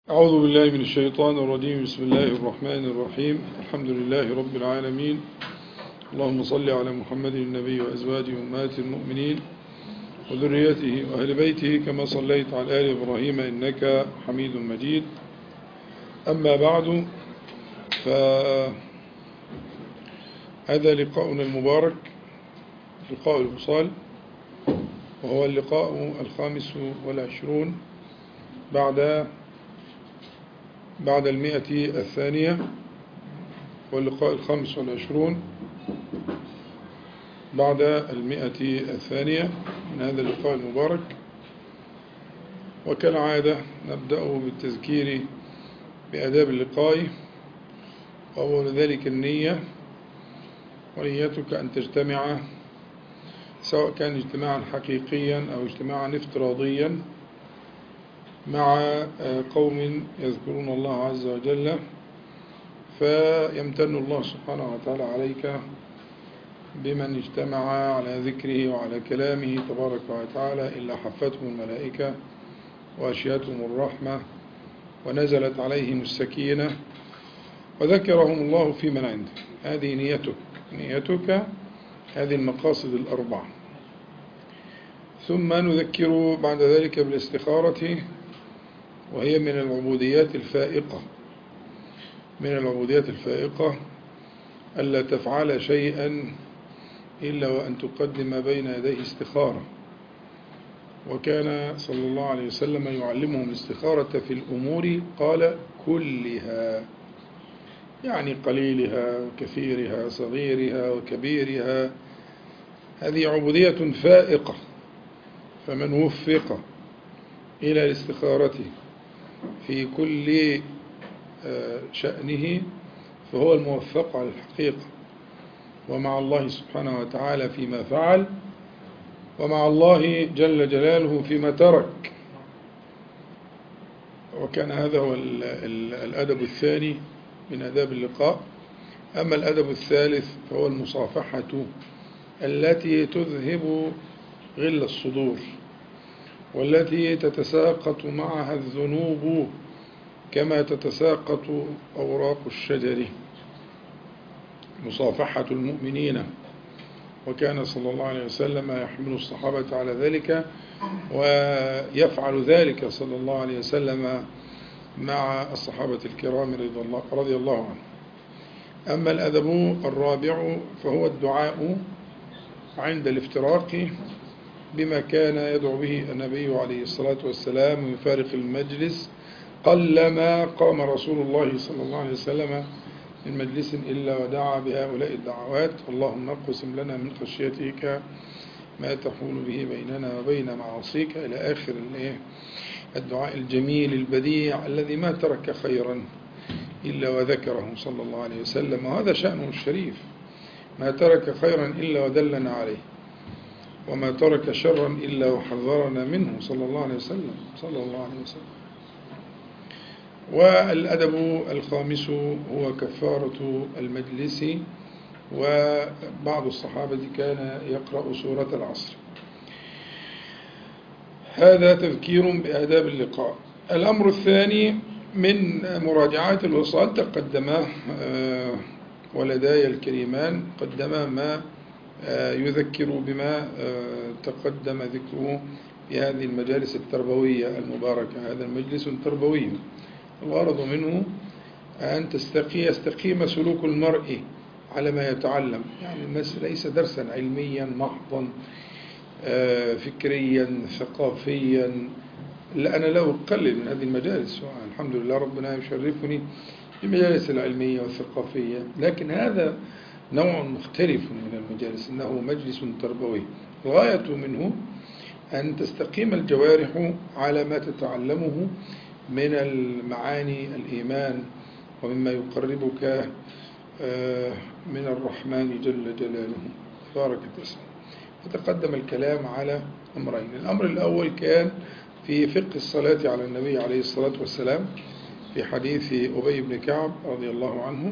أعوذ بالله من الشيطان الرجيم. بسم الله الرحمن الرحيم. الحمد لله رب العالمين. اللهم صل على محمد النبي وأزواجه أمهات المؤمنين وذريته وأهل بيته كما صليت على آل إبراهيم إنك حميد مجيد. أما بعد، فهذا لقاؤنا المبارك، لقاء الوصال، وهو اللقاء 25 بعد 100 واللقاء 25 بعد 100 من هذا اللقاء المبارك. وكالعادة نبدأ بالتذكير بآداب اللقاء، وأول ذلك النية، ونيتك أن تجتمع، سواء كان اجتماعا حقيقيا أو اجتماعا افتراضيا، مع قوم يذكرون الله عز وجل، فيمتن الله سبحانه وتعالى عليك بمن اجتمع على ذكره وعلى كلامه تبارك وتعالى إلا حفتهم الملائكة وأشياتهم الرحمة ونزلت عليهم السكينة وذكرهم الله في من عنده. هذه نيتك هذه المقاصد الأربعة. ثم نذكر بعد ذلك بالاستخارة، وهي من العبوديات الفائقة، ألا تفعل شيئا إلا وأن تقدم بين يديه استخارة. وكان صلى الله عليه وسلم يعلمهم الاستخارة في الأمور، قال كلها، يعني قليلها وكثيرها، صغيرها وكبيرها. هذه عبودية فائقة، فمن وفق إلى الاستخارة في كل شأنه فهو الموفق على الحقيقة، ومع الله سبحانه وتعالى فيما فعل، ومع الله جل جلاله فيما ترك. وكان هذا هو الأدب الثاني من آداب اللقاء. أما الأدب الثالث فهو المصافحة التي تذهب غل الصدور، والتي تتساقط معها الذنوب كما تتساقط أوراق الشجر، مصافحة المؤمنين. وكان صلى الله عليه وسلم يحمل الصحابة على ذلك، ويفعل ذلك صلى الله عليه وسلم مع الصحابة الكرام رضي الله عنهم. أما الأدب الرابع فهو الدعاء عند الافتراق بما كان يدعو به النبي عليه الصلاة والسلام يفارق المجلس. قلما قام رسول الله صلى الله عليه وسلم من مجلس إلا ودعا بهؤلاء الدعوات: اللهم اقسم لنا من خشيتك ما تحول به بيننا وبين معاصيك، إلى آخر الدعاء الجميل البديع الذي ما ترك خيرا إلا وذكره صلى الله عليه وسلم. وهذا شأنه الشريف، ما ترك خيرا إلا ودلنا عليه، وما ترك شرا إلا وحذرنا منه صلى الله عليه وسلم. والأدب الخامس هو كفارة المجلس. وبعض الصحابة كان يقرأ سورة العصر. هذا تذكير بآداب اللقاء. الأمر الثاني من مراجعات الوصال تقدم ولداي الكريمان، قدم ما يذكر بما تقدم ذكره في هذه المجالس التربوية المباركة. هذا المجلس تربوي، الغرض منه أن يستقيم سلوك المرء على ما يتعلم. يعني ليس درسا علميا محضا فكريا ثقافيا. لا، أنا لا أقلل من هذه المجالس، الحمد لله ربنا يشرفني بالمجالس العلمية والثقافية، لكن هذا نوع مختلف من المجالس، إنه مجلس تربوي. الغاية منه أن تستقيم الجوارح على ما تتعلمه من المعاني الإيمان، ومما يقربك من الرحمن جل جلاله تبارك اسمه. فتقدم الكلام على أمرين. الأمر الأول كان في فقه الصلاة على النبي عليه الصلاة والسلام، في حديث أبي بن كعب رضي الله عنه.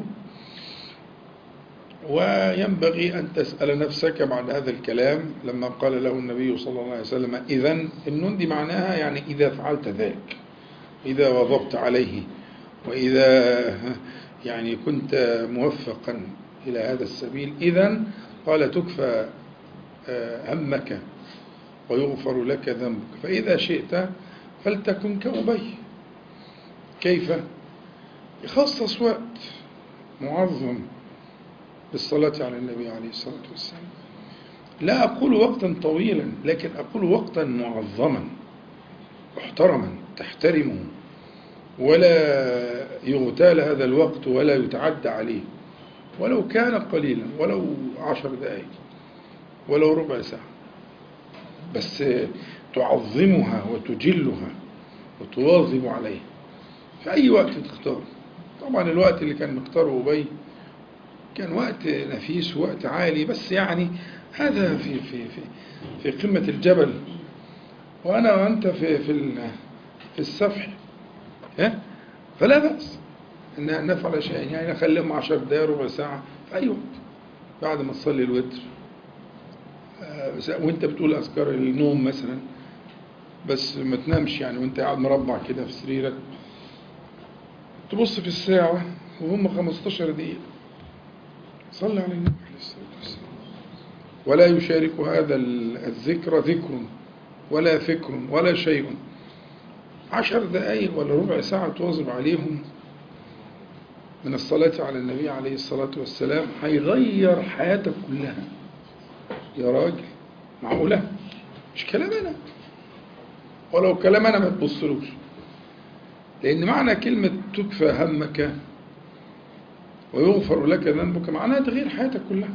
وينبغي أن تسأل نفسك بعد هذا الكلام، لما قال له النبي صلى الله عليه وسلم إذن، النون دي معناها يعني إذا فعلت ذلك، إذا واظبت عليه، وإذا يعني كنت موفقا إلى هذا السبيل، إذن قال تكفى همك ويغفر لك ذنبك. فإذا شئت فلتكن كأبي. كيف؟ يخصص وقت معظم بالصلاة على النبي عليه الصلاة والسلام. لا أقول وقتا طويلا، لكن أقول وقتا معظما محترما تحترمه، ولا يغتال هذا الوقت ولا يتعدى عليه، ولو كان قليلا، ولو 10 دقائق، ولو ربع ساعة، بس تعظمها وتجلها وتواظب عليها في أي وقت تختار. طبعا الوقت اللي كان مختاره أبي كان وقت نفيس ووقت عالي، بس يعني هذا في قمة الجبل، وأنا وأنت في السفح، فلا بأس أن نفعل شيئا، يعني نخليهم 10 دقائق ربع ساعة في أي وقت بعد ما تصلي الوتر، وانت بتقول أذكار النوم مثلا، بس ما تنامش يعني وانت قاعد مربع كده في سريرك، تبص في الساعة وهم 15 دقيقة، صلى على النبي عليه الصلاة والسلام. ولا يشارك هذا الذكر ذكر ولا فكر ولا شيء. 10 دقائق ولا ربع ساعة تواظب عليهم من الصلاة على النبي عليه الصلاة والسلام هيغير حياتك كلها. يا راجل معقولة؟ مش كلام أنا، ولو كلام أنا ما تبصلوش، لأن معنى كلمة تكفى همك ويغفر لك ذنبك معناها تغيير حياتك كلها.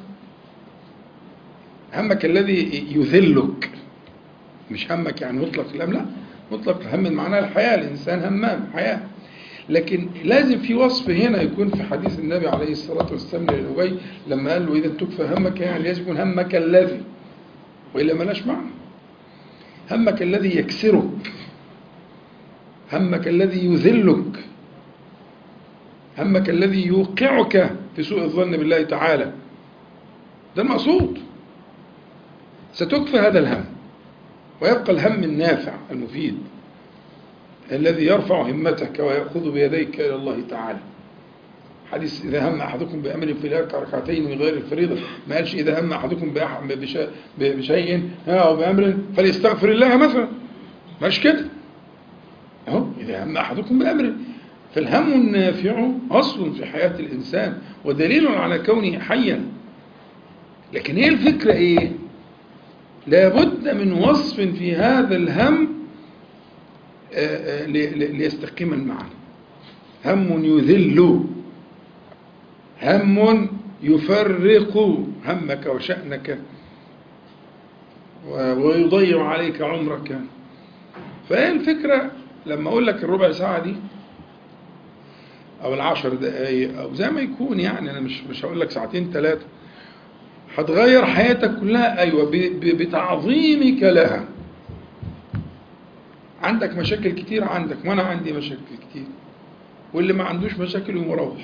همك الذي يذلك، مش همك يعني مطلق الهم، لا، مطلق الهم معناه الحياة، الإنسان همام حياة، لكن لازم في وصف هنا يكون في حديث النبي عليه الصلاة والسلام لأبي لما قال له إذا تكفى همك، يعني لازم يكون همك الذي، وإلا ملاش معنى. همك الذي يكسرك، همك الذي يذلك، همك الذي يوقعك في سوء الظن بالله تعالى، ده المقصود. ستكفى هذا الهم، ويبقى الهم النافع المفيد الذي يرفع همتك ويأخذ بيديك إلى الله تعالى. حديث إذا هم أحدكم بأمر فليركع ركعتين من غير الفريضة، ما قالش إذا هم أحدكم بشيء أو بأمر فليستغفر الله مثلا، مش كده. أهو إذا هم أحدكم بأمر، فالهم النافع أصل في حياة الإنسان ودليل على كونه حيا. لكن هي الفكرة إيه؟ لابد من وصف في هذا الهم ليستقيم المعنى. هم يذل، هم يفرق همك وشأنك ويضيع عليك عمرك. فهي الفكرة لما أقول لك الربع ساعة دي أو 10 دقايق أو زي ما يكون، يعني أنا مش هقول لك 2 3 ساعات، هتغير حياتك كلها. أيوة، بتعظيمك لها. عندك مشاكل كتير، عندك، وأنا عندي مشاكل كتير، واللي ما عندوش مشاكل يمروح.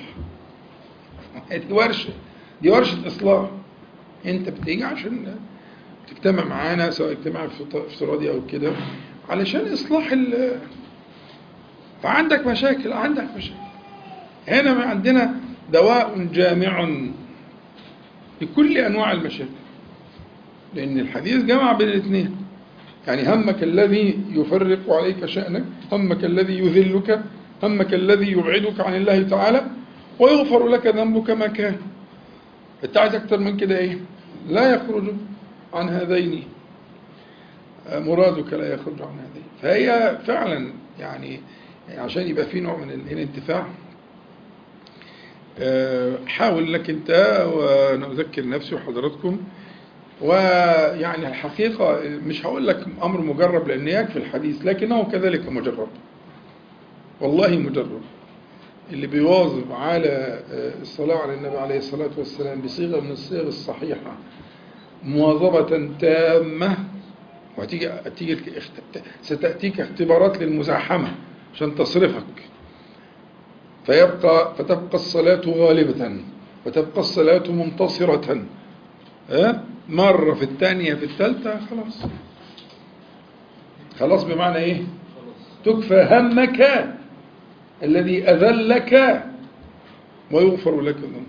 دي ورشة إصلاح. أنت بتيجي عشان تجتمع معانا، سواء اجتماع افتراضي أو كده، علشان إصلاح فعندك مشاكل، هنا عندنا دواء جامع لكل أنواع المشاكل، لأن الحديث جمع بين الاثنين. يعني همك الذي يفرق عليك شأنك، همك الذي يذلك، همك الذي يبعدك عن الله تعالى، ويغفر لك ذنبك ما كان. انت عايز اكتر من كده ايه؟ لا يخرج عن هذين، مرادك لا يخرج عن هذين. فهي فعلا يعني عشان يبقى في نوع من الانتفاع، حاول لك انت، وانا اذكر نفسي وحضراتكم، ويعني الحقيقة مش هقول لك امر مجرب لان يكفي الحديث، لكنه كذلك مجرب، والله مجرب. اللي بيواظب على الصلاة على النبي عليه الصلاة والسلام بصيغة من الصيغ الصحيحة مواظبة تامة، ستأتيك اختبارات للمزاحمة عشان تصرفك، فتبقى الصلاة غالبة، وتبقى الصلاة منتصرة، مرة في الثانية في الثالثة خلاص بمعنى ايه؟ تكفى همك الذي أذلك ويغفر لك ذنبك.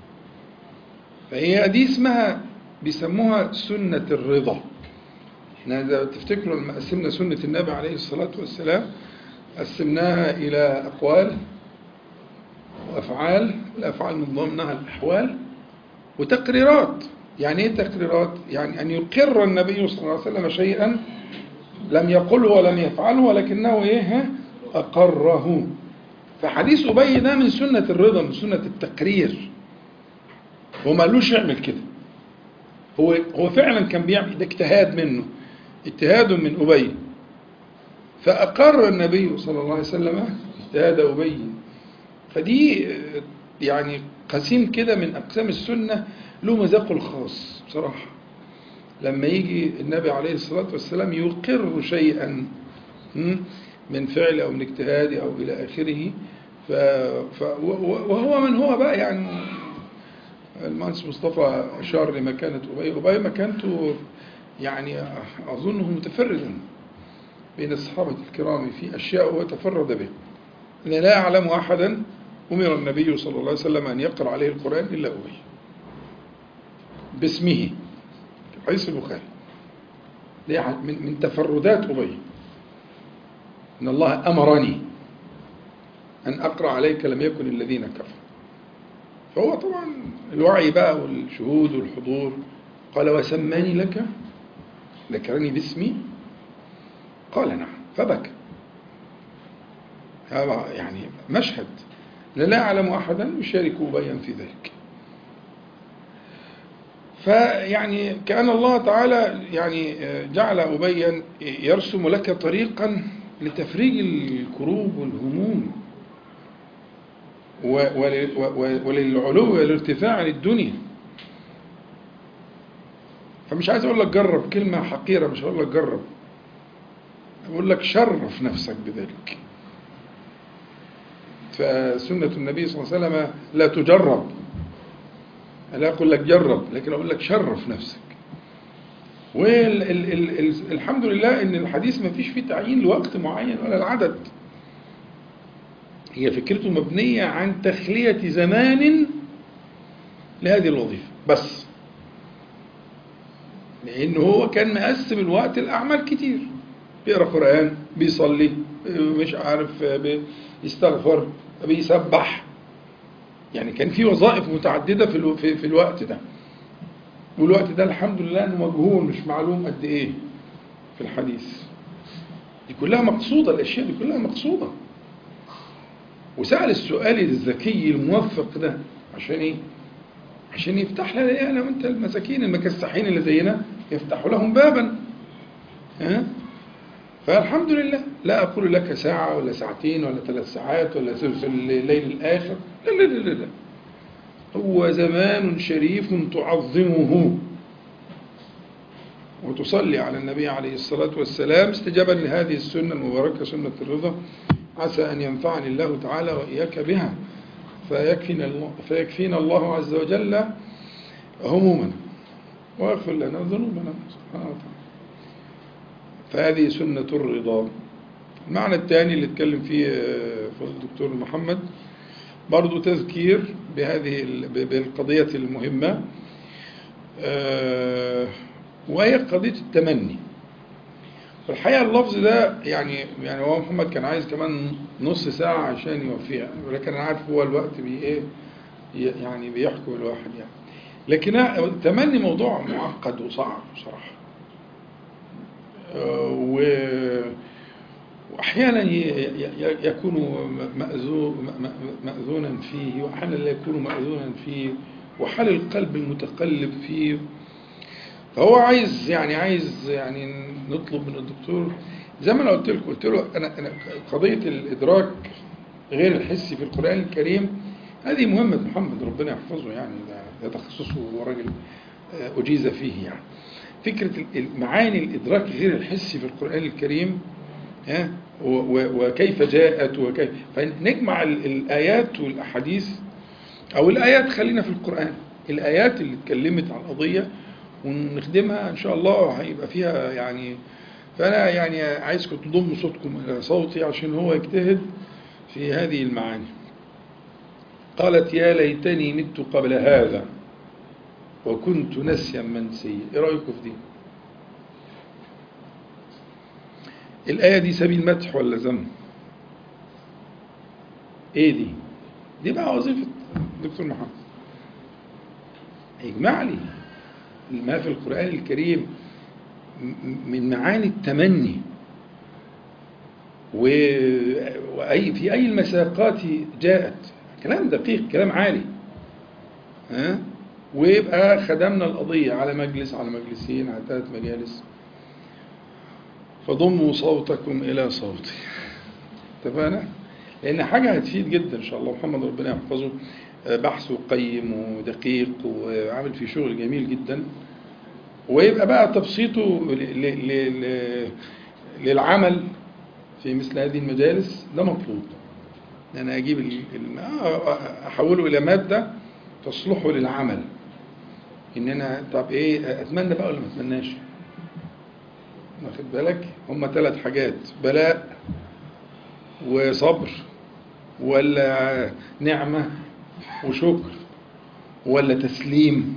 فهي دي اسمها بيسموها سنة الرضا. احنا إذا تفتكروا لما قسمنا سنة النبي عليه الصلاة والسلام قسمناها إلى أقوال وأفعال، الأفعال من ضمنها الأحوال، وتقريرات. يعني إيه تقريرات؟ يعني أن يقر النبي صلى الله عليه وسلم شيئا لم يقله ولم يفعله ولكنه إيه؟ أقره. فحديث أبي ده من سنة الرضا، من سنة التقرير. هو ما قالوش يعمل كده، هو فعلا كان بيعمل ده، اجتهاد منه، اجتهاد من أبي، فأقر النبي صلى الله عليه وسلم اجتهاد أبي. فدي يعني قسيم كده من أقسام السنة له مذاقه الخاص بصراحة. لما يجي النبي عليه الصلاة والسلام يقر شيئا من فعل أو من اجتهاد أو إلى آخره، وهو من هو بقى يعني. المهندس مصطفى أشار لمكانة أبي مكانته يعني أظنه متفردا بين الصحابة الكرام في أشياء هو تفرد بها. أنا لا أعلم أحدا أمر النبي صلى الله عليه وسلم أن يقرأ عليه القرآن إلا أبي باسمه، حديث البخاري. من تفردات أبي إن الله أمرني أن أقرأ عليك لم يكن الذين كفروا. فهو طبعا الوعي بقى والشهود والحضور. قال وسماني لك، ذكرني باسمي، قال نعم، فبكى. هذا يعني مشهد لا أعلم أحدا يشارك أبيا في ذلك. فيعني كأن الله تعالى يعني جعل أبيا يرسم لك طريقا لتفريج الكروب والهموم وللعلو والارتفاع عن الدنيا. فمش عايز أقول لك جرب، كلمة حقيرة، مش هقول لك جرب، أقول لك شرف نفسك بذلك. فسنة النبي صلى الله عليه وسلم لا تجرب، لا أقول لك جرب، لكن أقول لك شرف نفسك. والحمد لله إن الحديث ما فيش فيه تعيين لوقت معين ولا العدد. هي فكرته مبنية عن تخلية زمان لهذه الوظيفة بس، لأنه هو كان مقسم الوقت الأعمال كتير، بيقرأ قرآن، بيصلي، مش عارف، بيستغفر، بيسبح. يعني كان في وظائف متعددة في الوقت ده. والوقت ده الحمد لله أنه مجهول، مش معلوم قد إيه في الحديث. دي كلها مقصودة، الأشياء دي كلها مقصودة. وسأل السؤال الذكي الموفق ده عشان إيه؟ عشان يفتح لنا أنا وأنت المساكين المكسحين اللي زينا، يفتحوا لهم بابا. فالحمد لله. لا أقول لك ساعة ولا ساعتين ولا 3 ساعات ولا ثلث الليل الآخر، لا لا لا لا، هو زمان شريف تعظمه وتصلي على النبي عليه الصلاة والسلام استجابا لهذه السنة المباركة، سنة الرضا. عسى أن ينفعني الله تعالى وإياك بها فيكفينا الله عز وجل همومنا ويغفر لنا ذنوبنا سبحانه وتعالى. فهذه سنة الرضا. المعنى الثاني اللي اتكلم فيه الدكتور محمد برضو تذكير بالقضية المهمة، وهي قضية التمني. والحقيقة اللفظ ده يعني هو محمد كان عايز كمان نص ساعة عشان يوفيها، ولكن أنا عارف هو الوقت يعني بيحكم الواحد يعني. لكن التمني موضوع معقد وصعب بصراحة، وأحيانا يكون مأذونا فيه، وأحيانا لا يكون مأذونا فيه، وحال القلب المتقلب فيه. فهو عايز نطلب من الدكتور زي ما أنا قلت له أنا قضية الإدراك غير الحسي في القرآن الكريم هذه مهمة محمد ربنا يحفظه، يعني ده تخصصه وراجل أجيز فيه. يعني فكرة معاني الإدراك غير الحسي في القرآن الكريم وكيف جاءت وكيف، فنجمع الآيات والأحاديث، أو الآيات خلينا في القرآن، الآيات اللي اتكلمت عن القضية ونخدمها إن شاء الله، هيبقى فيها يعني فأنا يعني عايزكم تضموا صوتكم إلى صوتي عشان هو يجتهد في هذه المعاني. قالت يا ليتني مت قبل هذا وكنت نسيا منسيا. إيه رأيكم في دي؟ الآية دي سبيل مدح ولا ذم؟ إيه دي؟ دي بقى وظيفة دكتور محمد، يجمع لي ما في القرآن الكريم من معاني التمني وأي في أي المساقات جاءت، كلام دقيق، كلام عالي، ويبقى خدمنا القضية على مجلس، على مجلسين، على 3 مجالس. فضموا صوتكم إلى صوتي. اتفقنا؟ لأن حاجة هتفيد جدا إن شاء الله. محمد ربنا يحفظه بحثه قيم ودقيق وعامل فيه شغل جميل جدا، ويبقى بقى تبسيطه للعمل في مثل هذه المجالس ده مطلوب. أنا أجيب أحوله إلى مادة تصلحه للعمل. إن أنا طب إيه أتمنى بقى ولا ما أتمناش؟ واخد بالك؟ هم 3 حاجات: بلاء وصبر ولا نعمة وشكر ولا تسليم.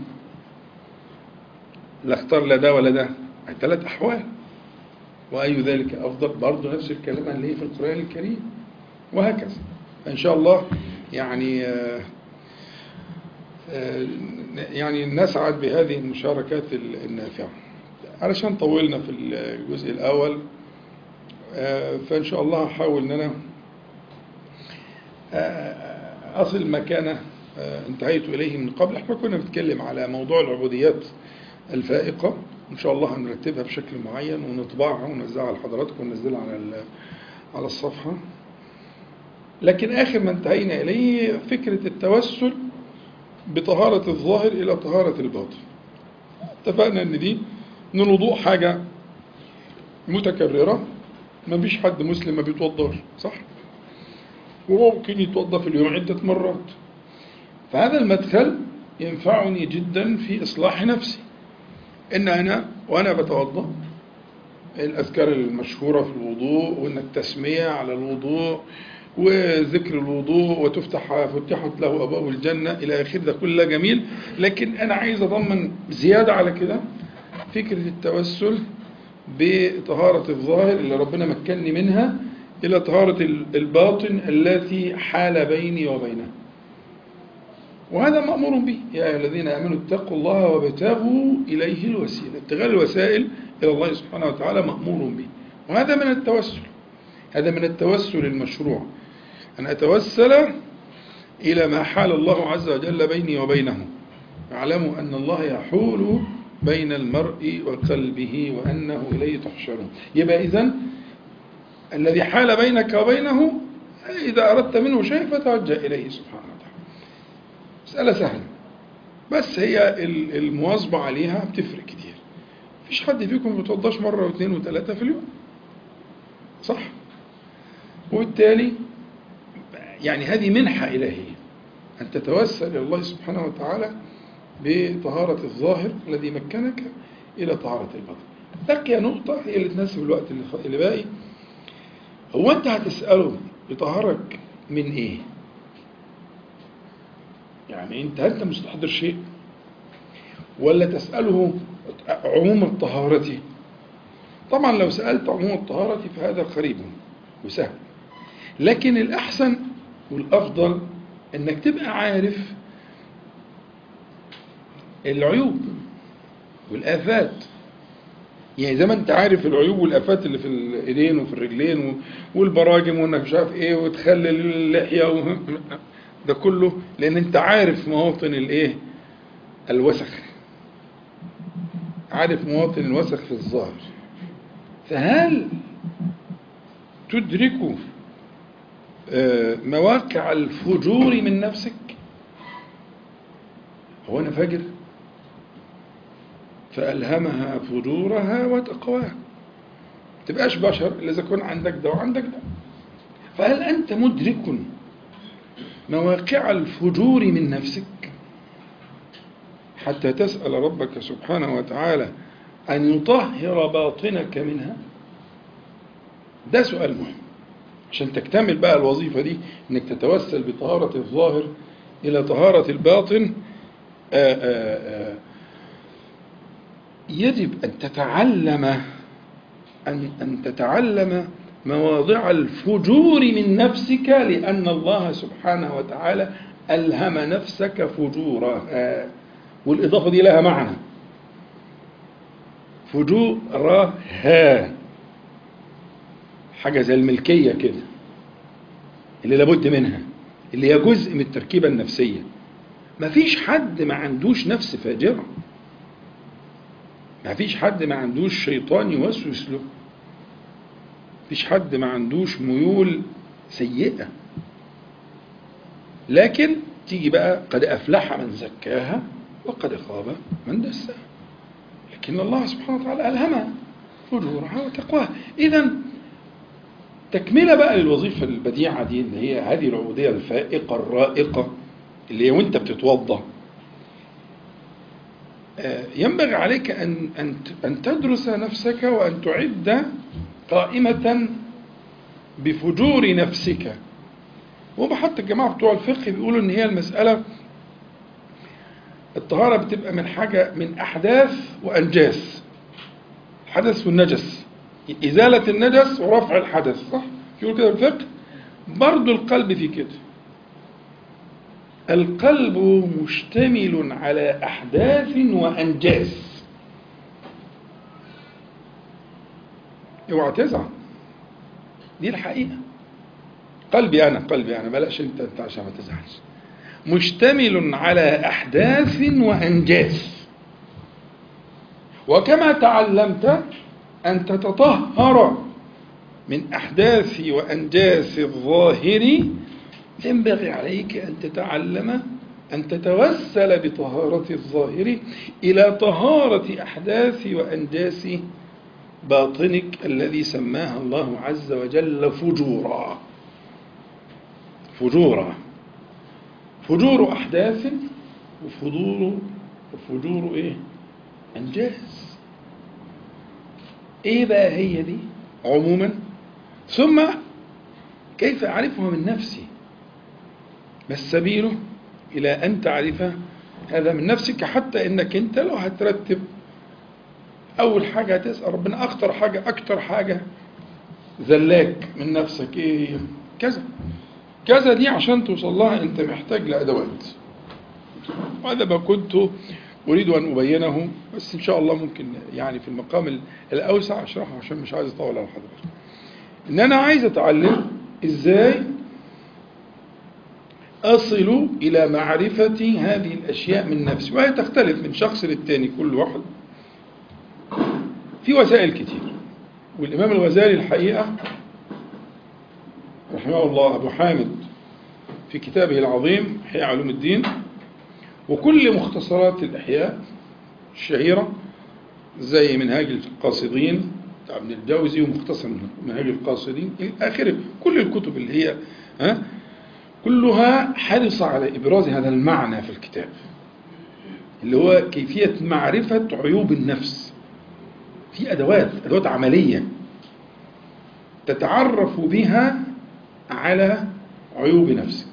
لا اختار لا ده ولا ده، 3 أحوال. وأي ذلك أفضل؟ برضه نفس الكلام اللي هي في القرآن الكريم، وهكذا. إن شاء الله يعني نسعد بهذه المشاركات النافعة. علشان طولنا في الجزء الأول، فإن شاء الله هحاول أن أنا أصل ما كان انتهيت إليه من قبل. احنا كنا بنتكلم على موضوع العبوديات الفائقة، إن شاء الله هنرتبها بشكل معين ونطبعها ونوزعها لحضراتكم وننزلها على الصفحة. لكن آخر ما انتهينا إليه فكرة التوسل بطهارة الظاهر إلى طهارة الباطن. اتفقنا إن الوضوء حاجة متكررة، ما فيش حد مسلم ما بيتوضاش، صح؟ وممكن يتوضا في اليوم عدة مرات. فهذا المدخل ينفعني جدا في إصلاح نفسي. إن أنا وأنا بتوضا الأذكار المشهورة في الوضوء، وإن التسمية على الوضوء وذكر الوضوء فتحت له أبواب الجنة إلى آخر، ده كله جميل. لكن أنا عايز أضمن زيادة على كده فكرة التوسل بطهارة الظاهر اللي ربنا مكنني منها إلى طهارة الباطن التي حال بيني وبينه. وهذا مأمور به، يا أيها الذين آمنوا اتقوا الله وابتغوا إليه الوسيلة. ابتغاء الوسائل إلى الله سبحانه وتعالى مأمور به، وهذا من التوسل. هذا من التوسل المشروع، أن أتوسل إلى ما حال الله عز وجل بيني وبينه. اعلموا أن الله يحول بين المرء وقلبه وأنه إليه تحشرون. يبقى إذن الذي حال بينك وبينه إذا أردت منه شيء فتوجه إليه سبحانه وتعالى. مسألة سهلة، بس هي المواظبة عليها بتفرق كتير. مفيش حد فيكم بيتوضاش مرة واثنين وثلاثة في اليوم، صح؟ وبالتالي يعني هذه منحة إلهية أن تتوسل إلى الله سبحانه وتعالى بطهارة الظاهر الذي مكنك إلى طهارة الباطن. بقي نقطة هي اللي تناسب الوقت اللي باقي. هو أنت هتسأله بطهارك من إيه؟ يعني أنت مستحضر شيء، ولا تسأله عموم الطهارة؟ طبعا لو سألت عموم الطهارة فهذا قريب وسهل، لكن الأحسن والأفضل أنك تبقى عارف العيوب والآفات. يعني زي ما أنت عارف العيوب والآفات اللي في الإيدين وفي الرجلين والبراجم وأنك مش عارف إيه وتخلي اللحية ده كله، لأن أنت عارف مواطن الوسخ، عارف مواطن الوسخ في الظاهر. فهل تدرك مواقع الفجور من نفسك؟ هو أنا فاجر فألهمها فجورها وتقواها. تبقاش بشر إلا إذا كن عندك ده وعندك ده. فهل أنت مدرك مواقع الفجور من نفسك حتى تسأل ربك سبحانه وتعالى أن يطهر باطنك منها؟ ده سؤال مهم عشان تكتمل بقى الوظيفة دي، انك تتوسل بطهارة الظاهر الى طهارة الباطن. يجب أن تتعلم أن تتعلم مواضع الفجور من نفسك، لأن الله سبحانه وتعالى ألهم نفسك فجورها، والإضافة دي لها معنى، فجورها حاجة زي الملكية كده اللي لابد منها، اللي هي جزء من التركيبة النفسية. مفيش حد ما عندوش نفس فاجرة، مفيش حد ما عندوش شيطان يوسوس له، مفيش حد ما عندوش ميول سيئة. لكن تيجي بقى قد أفلح من زكاها وقد خاب من دساها، لكن الله سبحانه وتعالى ألهمها فجورها وتقواها. إذن تكملة بقى للوظيفة البديعة دي اللي هي هذه العبودية الفائقة الرائقة، اللي هي وانت بتتوضى ينبغي عليك أن تدرس نفسك وأن تعد قائمة بفجور نفسك. وهم حتى الجماعة بتوع الفقه بيقولوا إن هي المسألة الطهارة بتبقى من حاجة، من أحداث وأنجاس، الحدث والنجس، إزالة النجس ورفع الحدث، صح؟ يقول كده الفقه. برضو القلب في كده، القلب مشتمل على أحداث وأنجاس. اوعى تزعل، دي الحقيقة. قلبي أنا بلاش أنت عشان ما تزعلش. مشتمل على أحداث وأنجاس، وكما تعلمت أن تتطهر من أحداث وأنجاس الظاهر، ينبغي عليك أن تتعلم أن تتوسل بطهارة الظاهر إلى طهارة أحداث وأنجاس باطنك الذي سماها الله عز وجل فجورا. فجور أحداث وفجور إيه؟ أنجاز. إيه بقى هي دي عموما؟ ثم كيف أعرفها من نفسي؟ ما السبيل إلى أن تعرف هذا من نفسك؟ حتى إنك أنت لو هترتب أول حاجة هتسأل ربنا أكتر حاجة ذلاك من نفسك إيه؟ كذا دي عشان توصل لها أنت محتاج لأدوات، وهذا ما كنت أريد أن أبينه، بس إن شاء الله ممكن يعني في المقام الأوسع أشرحه عشان مش عايز أطول على حضرتك. إن أنا عايز أتعلم إزاي أصل إلى معرفة هذه الأشياء من نفسي، وهي تختلف من شخص للتاني، كل واحد في وسائل كتير. والإمام الغزالي الحقيقة رحمه الله أبو حامد في كتابه العظيم إحياء علوم الدين، وكل مختصرات الإحياء الشهيرة زي منهاج القاصدين بتاع ابن الجوزي ومختصر منهاج القاصدين إلى آخره، كل الكتب اللي هي كلها حرصة على إبراز هذا المعنى في الكتاب، اللي هو كيفية معرفة عيوب النفس. في أدوات عملية تتعرف بها على عيوب نفسك.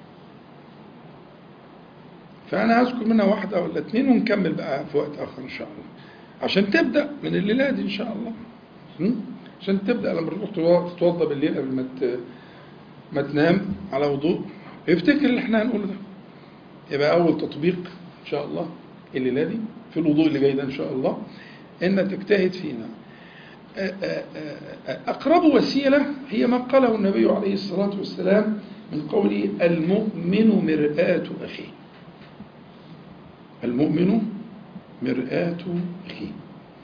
فأنا أذكر منها واحدة ولا اتنين ونكمل بقى في وقت آخر إن شاء الله، عشان تبدأ من الليلة دي إن شاء الله. عشان تبدأ لما تروح تتوضى بالليل قبل ما تنام على وضوء، افتكر اللي احنا هنقوله ده، يبقى أول تطبيق إن شاء الله الليلة دي في الوضوء اللي جاي ده إن شاء الله، إن تجتهد فينا. أقرب وسيلة هي ما قاله النبي عليه الصلاة والسلام من قوله المؤمن مرآة أخيه. المؤمن مرآة أخيه.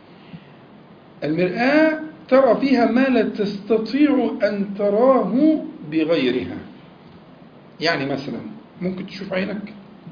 المرآة ترى فيها ما لا تستطيع أن تراه بغيرها. يعني مثلا ممكن تشوف عينك،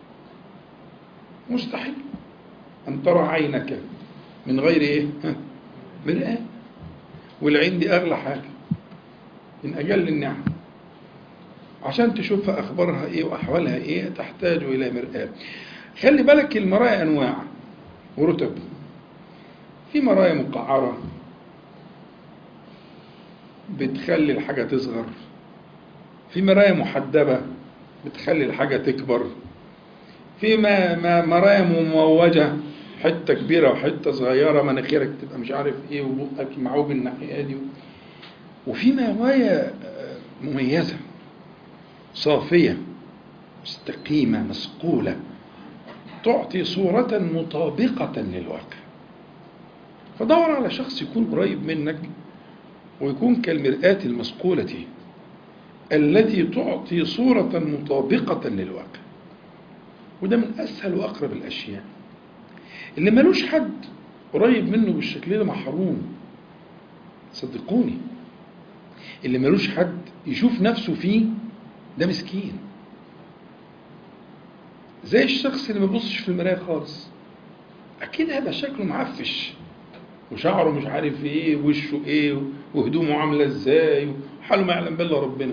مستحيل أن ترى عينك من غير إيه؟ مرآة. والعين دي أغلى حاجة من أجل النعم، عشان تشوفها أخبارها إيه وأحوالها إيه تحتاج إلى مرآة. خلي بالك المرايا أنواع ورتب. في مرايا مقعرة بتخلي الحاجة تصغر، في مراية محدبة بتخلي الحاجة تكبر، في مراية مموجة، حتة كبيرة وحتة صغيرة، مناخيرك تبقى مش عارف ايه وبقك معوج الناحية دي، وفي مراية مميزة صافية مستقيمة مصقولة تعطي صورة مطابقة للواقع. فدور على شخص يكون قريب منك ويكون كالمرآة المصقولة التي تعطي صورة مطابقة للواقع. وده من أسهل وأقرب الأشياء. اللي ملوش حد قريب منه بالشكل ده محروم، صدقوني. اللي ملوش حد يشوف نفسه فيه ده مسكين، زي الشخص اللي ما بيبصش في المراية خالص، أكيد هيبقى شكله معفش وشعره مش عارف ايه ووشه ايه وهدومه عاملة ازاي وحاله ما يعلم بالله ربنا.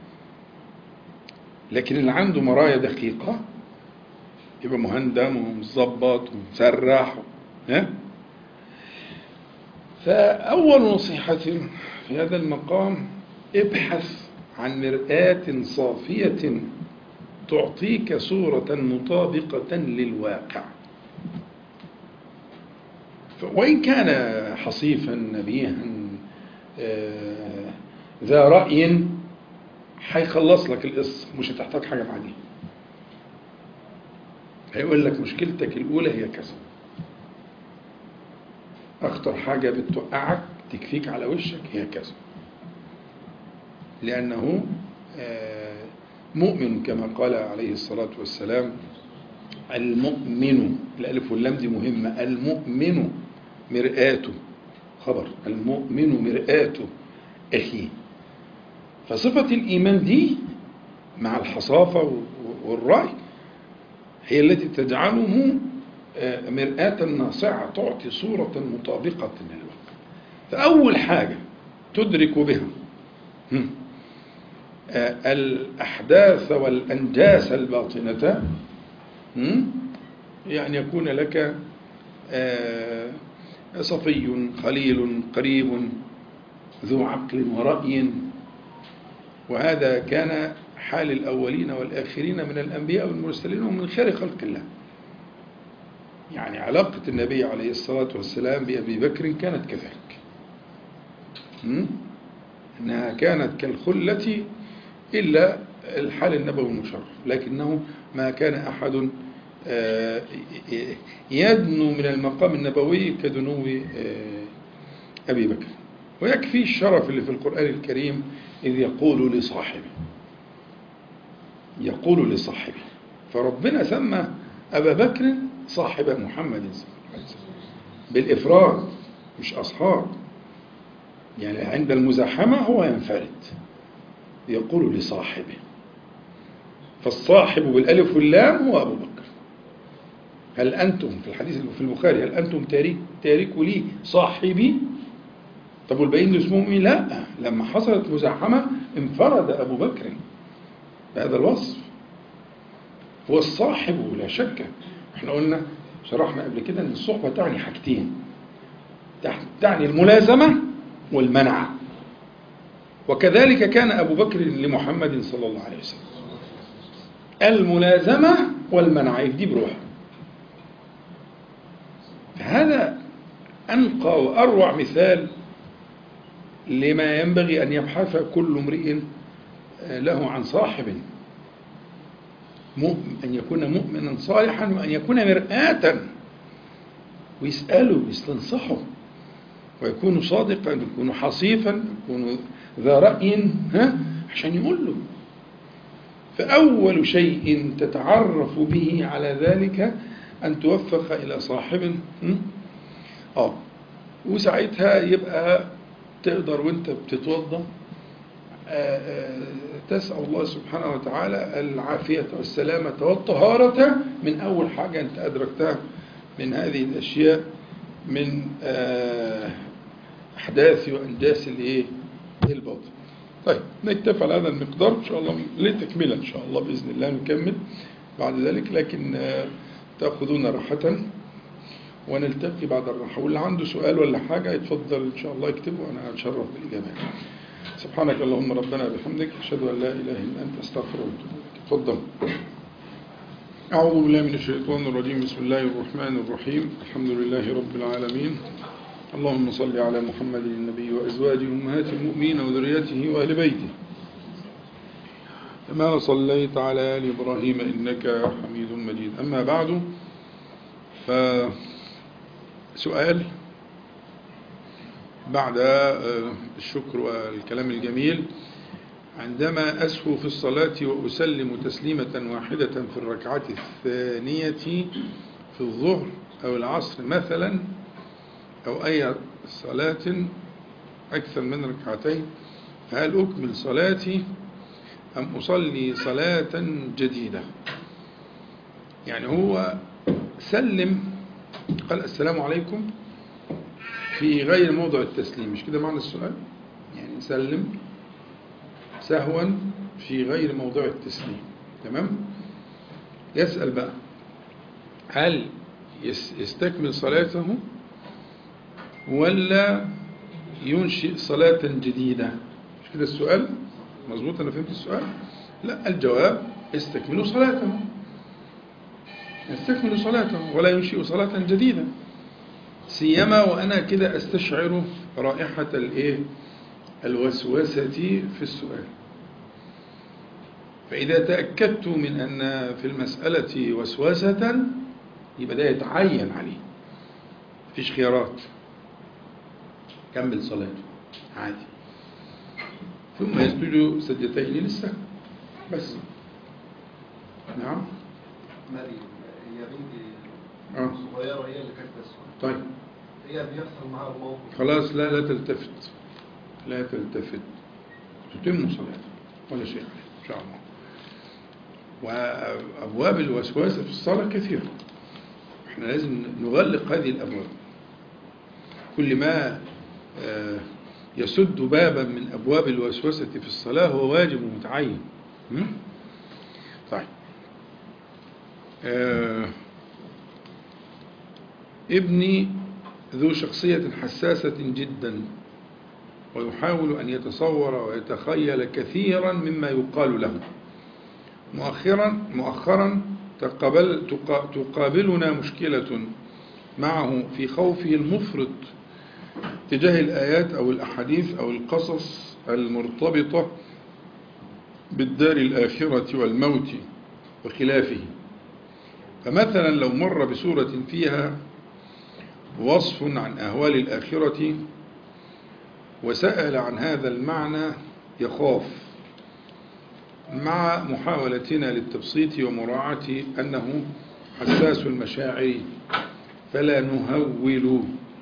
لكن اللي عنده مرايا دقيقة يبقى مهندم ومظبط ومسرح. فأول نصيحة في هذا المقام: ابحث عن مرآة صافية تعطيك صورة مطابقة للواقع. وإن كان حصيفا نبيها ذا رأي هيخلص لك القصة، مش هتحتاج حاجة بعدين. هيقول لك مشكلتك الأولى هي كذا، أخطر حاجة بتوقعك تكفيك على وشك هي كذا، لأنه مؤمن كما قال عليه الصلاة والسلام: المؤمن، الألف واللام دي مهمة، المؤمن مرآته، خبر، المؤمن مرآته أخيه. فصفة الإيمان دي مع الحصافة والرأي هي التي تجعله مرآة ناصعة تعطي صورة مطابقة للواقع. فأول حاجة تدرك بها الأحداث والأنجاس الباطنة، يعني يكون لك صفي خليل قريب ذو عقل ورأي. وهذا كان حال الأولين والآخرين من الأنبياء والمرسلين ومن خير خلق الله. يعني علاقة النبي عليه الصلاة والسلام بأبي بكر كانت كذلك، أنها كانت كالخلة إلا الحال النبوي المشرف، لكنه ما كان أحد يدنو من المقام النبوي كدنو أبي بكر. ويكفي الشرف اللي في القرآن الكريم إذ يقول لصاحبه، فربنا سمى أبا بكر صاحب محمد صلى الله عليه وسلم بالإفراد مش أصحاب، يعني عند المزاحمة هو ينفرد، يقول لصاحبه. فالصاحب بالألف واللام هو أبو بكر. هل أنتم في الحديث في البخاري هل أنتم تاركوا لي صاحبي؟ طب والباقيين اسمهم إيه؟ لا، لما حصلت مزاحمة انفرد أبو بكر بهذا الوصف، هو الصاحب لا شك. احنا قلنا شرحنا قبل كده ان الصحبة تعني حاجتين، تعني الملازمة والمنع. وكذلك كان أبو بكر لمحمد صلى الله عليه وسلم، الملازمة والمنع يفدي بروحه. فهذا أنقى وأروع مثال لما ينبغي أن يبحث كل امرئ له عن صاحب، أن يكون مؤمنا صالحا، وأن يكون مرآة ويسأله ويستنصحه، ويكون صادقا، يكون حصيفا، يكون ذا رأي عشان يقول له. فأول شيء تتعرف به على ذلك أن توفق إلى صاحب وساعتها يبقى تقدر وانت بتتوضى تسأل الله سبحانه وتعالى العافية والسلامة والطهارة من أول حاجة أنت أدركتها من هذه الأشياء من أحداث وأنجاس الباطن. طيب نكتفي على هذا المقدار إن شاء الله لتكملة إن شاء الله بإذن الله نكمل بعد ذلك، لكن تأخذون راحة ونلتقي بعد الراحة. واللي عنده سؤال ولا حاجة يتفضل إن شاء الله يكتبه وأنا أتشرف بالإجابة. سبحانك اللهم ربنا بحمدك، أشهد أن لا إله إلا أنت، أستغفرك وأتوب إليك. تفضل. أعوذ بالله من الشيطان الرجيم. بسم الله الرحمن الرحيم. الحمد لله رب العالمين. اللهم صل على محمد النبي وأزواجه أمهات المؤمنين وذريته وأهل بيته كما صليت على آل إبراهيم إنك حميد مجيد. أما بعد، فسؤال بعد الشكر والكلام الجميل: عندما أسهو في الصلاة وأسلم تسليمة واحدة في الركعة الثانية في الظهر أو العصر مثلا، أو أي صلاة أكثر من ركعتين، فهل أكمل صلاتي أم أصلي صلاة جديدة؟ يعني هو سلم، قال السلام عليكم في غير موضع التسليم، مش كده معنى السؤال؟ يعني سلم سهوا في غير موضع التسليم، تمام؟ يسأل بقى هل يستكمل صلاته ولا ينشئ صلاة جديدة؟ مش كده السؤال؟ مظبوط أنا فهمت السؤال؟ لا، الجواب: يستكمل صلاته، يستكمل صلاته ولا ينشئ صلاة جديدة، سيما وأنا كده أستشعر رائحة الوسوسة في السؤال. فإذا تأكدت من أن في المسألة وسوسة يبقى ده يتعين عليه، مفيش خيارات، كمل صلاته عادي، ثم يسجد سجدتين للسهو بس. نعم. مريم هي بنتي صغيرة، هي اللي كانت تسوى. طيب هي بيحصل معها الموقف. خلاص، لا تلتفت، لا تلتفت، تتم صلاته ولا شيء عليه إن شاء الله. وأبواب الوسواس في الصلاة كثيرة، احنا لازم نغلق هذه الأبواب. كل ما يسد بابا من أبواب الوسوسة في الصلاة هو واجب ومتعين. طيب، ابني ذو شخصية حساسة جدا، ويحاول أن يتصور ويتخيل كثيرا مما يقال له. مؤخرا تقابلنا مشكلة معه في خوفه المفرط تجاه الآيات أو الأحاديث أو القصص المرتبطة بالدار الآخرة والموت وخلافه. فمثلا لو مر بسورة فيها وصف عن أهوال الآخرة وسأل عن هذا المعنى يخاف، مع محاولتنا للتبسيط ومراعاة أنه حساس المشاعر فلا نهول،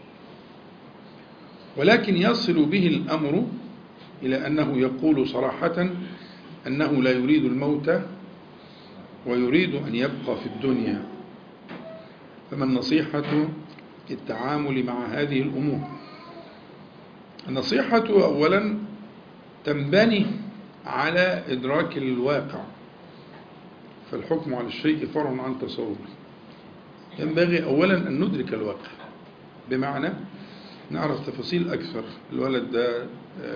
ولكن يصل به الأمر إلى أنه يقول صراحة أنه لا يريد الموت ويريد أن يبقى في الدنيا. فما النصيحة في التعامل مع هذه الأمور؟ النصيحة أولا تنبني على إدراك الواقع، فالحكم على الشيء فرع عن تصوره. ينبغي أولا أن ندرك الواقع، بمعنى نعرف تفاصيل أكثر، الولد ده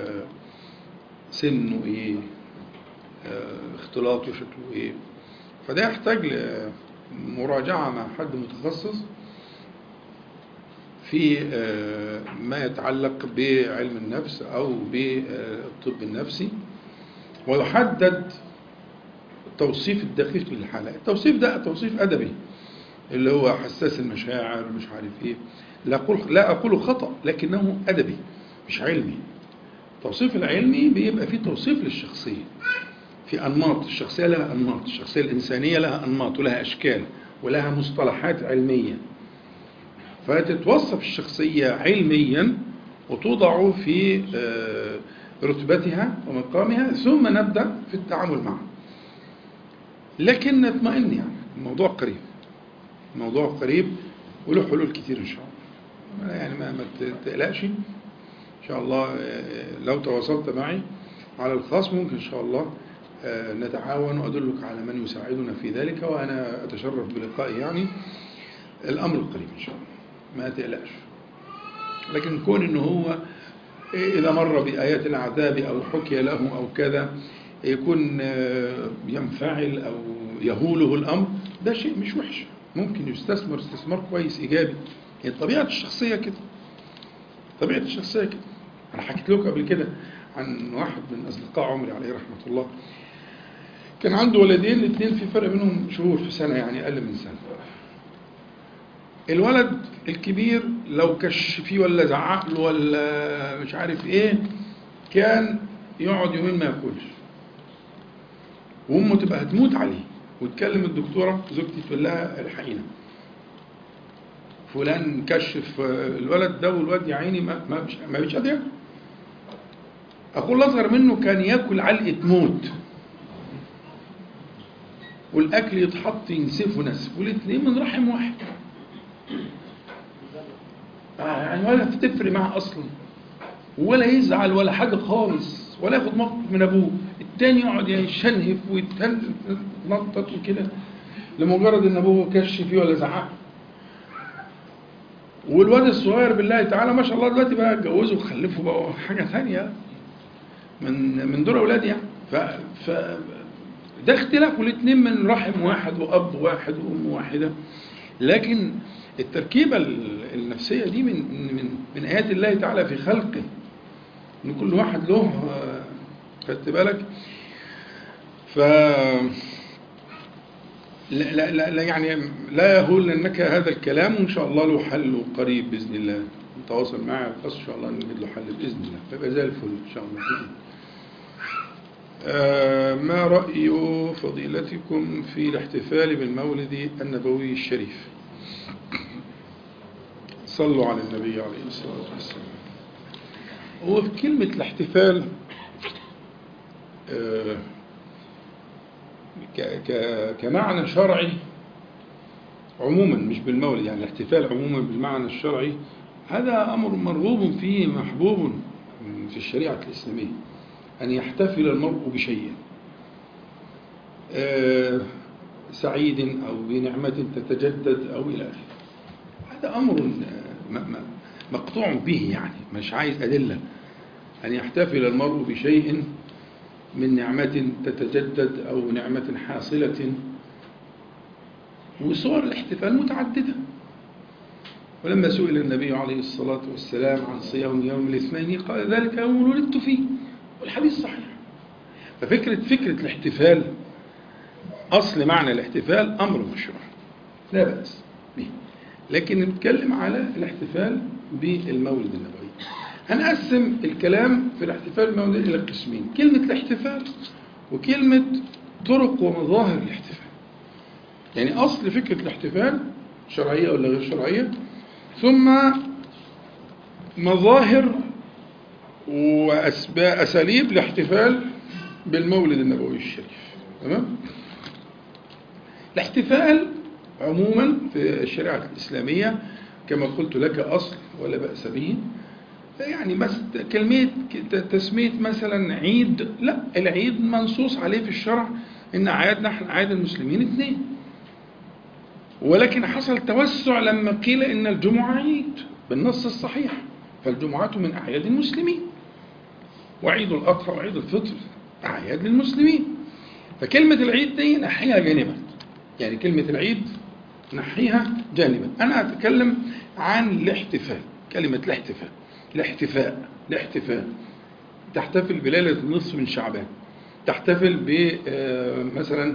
سنه إيه، اختلاطه شكله إيه. فده يحتاج لمراجعة مع حد متخصص في ما يتعلق بعلم النفس أو بالطب النفسي، ويحدد التوصيف الدقيق للحالة. التوصيف ده توصيف أدبي اللي هو حساس المشاعر مش عارف إيه، لا أقول خطأ، لكنه أدبي مش علمي. التوصيف العلمي بيبقى فيه توصيف للشخصية، في أنماط، الشخصية لها أنماط، الشخصية الإنسانية لها أنماط ولها أشكال ولها مصطلحات علمية، فتتوصف الشخصية علميا وتوضع في رتبتها ومقامها، ثم نبدأ في التعامل معها. لكن نطمئن، يعني الموضوع قريب، الموضوع قريب وله حلول كتير إن شاء الله. يعني ما تقلقش إن شاء الله. لو تواصلت معي على الخاص ممكن إن شاء الله نتعاون وأدلك على من يساعدنا في ذلك، وأنا أتشرف بلقائي. يعني الأمر قريب إن شاء الله، ما تقلقش. لكن كون إنه هو إذا مر بآيات العذاب أو حكي له أو كذا يكون ينفعل أو يهوله الأمر، ده شيء مش وحش، ممكن يستثمر استثمار كويس إيجابي. يعني طبيعة الشخصية كده، طبيعة الشخصية كده. أنا حكيت لكم قبل كده عن واحد من أصدقاء عمري عليه رحمة الله، كان عنده ولدين، الاثنين في فرق بينهم شهور في سنة، يعني أقل من سنة. الولد الكبير لو كش فيه ولا زعق له ولا مش عارف إيه كان يقعد يومين ما ياكلش، وأمه تبقى هتموت عليه، وتكلم الدكتورة زوجتي تقول لها الحقينا فلان كشف الولد ده، والولد يا عيني ما بيش قادر ياكل. أخوه الأصغر منه كان ياكل علقة موت، والأكل يتحط ينسفه نسف، والاثنين من رحم واحد. يعني ولا تفرق معه أصلا، ولا يزعل ولا حاجة خالص، ولا ياخد موقف من أبوه. التاني يقعد يشنهف ويتنطط وكده لمجرد إن أبوه كش فيه ولا زعق. والواد الصغير بالله تعالى ما شاء الله دلوقتي بقى اتجوزوا وخلفوا بقى حاجة ثانية من دور أولاد يعني. ده اختلاف، والاثنين من رحم واحد وأب واحد وأم واحدة. لكن التركيبة النفسية دي من آيات الله تعالى في خلقه، إن كل واحد له، خدت بالك. لا يعني لا يهولنك هذا الكلام، وإن شاء الله له حل قريب بإذن الله. نتواصل معه بس إن شاء الله نجد له حل بإذن الله، فيبقى زي الفل إن شاء الله. ما رأي فضيلتكم في الاحتفال بالمولد النبوي الشريف؟ صلوا على النبي عليه الصلاة والسلام. هو في كلمة الاحتفال كمعنى شرعي عموما، مش بالمولد، يعني الاحتفال عموما بالمعنى الشرعي هذا أمر مرغوب فيه محبوب في الشريعة الإسلامية، أن يحتفل المرء بشيء سعيد أو بنعمة تتجدد أو إلى آخره. هذا أمر مقطوع به، يعني مش عايز أدلة. أن يحتفل المرء بشيء من نعمة تتجدد أو نعمة حاصلة، وصور الاحتفال متعددة. ولما سئل النبي عليه الصلاة والسلام عن صيام يوم الاثنين قال ذلك يوم ولدت فيه، والحديث صحيح. ففكرة الاحتفال، أصل معنى الاحتفال أمر مشروع لا بأس به، لكن نتكلم على الاحتفال بالمولد النبوي. هنقسم الكلام في الاحتفال بالمولد إلى قسمين: كلمة الاحتفال وكلمة طرق ومظاهر الاحتفال. يعني أصل فكرة الاحتفال شرعية ولا غير شرعية، ثم مظاهر وأساليب الاحتفال بالمولد النبوي الشريف. تمام؟ الاحتفال عموما في الشريعة الإسلامية كما قلت لك أصل ولا بأس به. يعني بس تسمية مثلا عيد، لا، العيد منصوص عليه في الشرع إن أعيادنا احنا أعياد المسلمين 2، ولكن حصل توسع لما قيل إن الجمعة عيد بالنص الصحيح، فالجمعة من أعياد المسلمين، وعيد الأضحى وعيد الفطر أعياد للمسلمين. فكلمة العيد دي نحيها جانبا، يعني كلمة العيد نحيها جانبا. أنا أتكلم عن الاحتفال، كلمة الاحتفاء تحتفل بليلة النصف من شعبان، تحتفل مثلا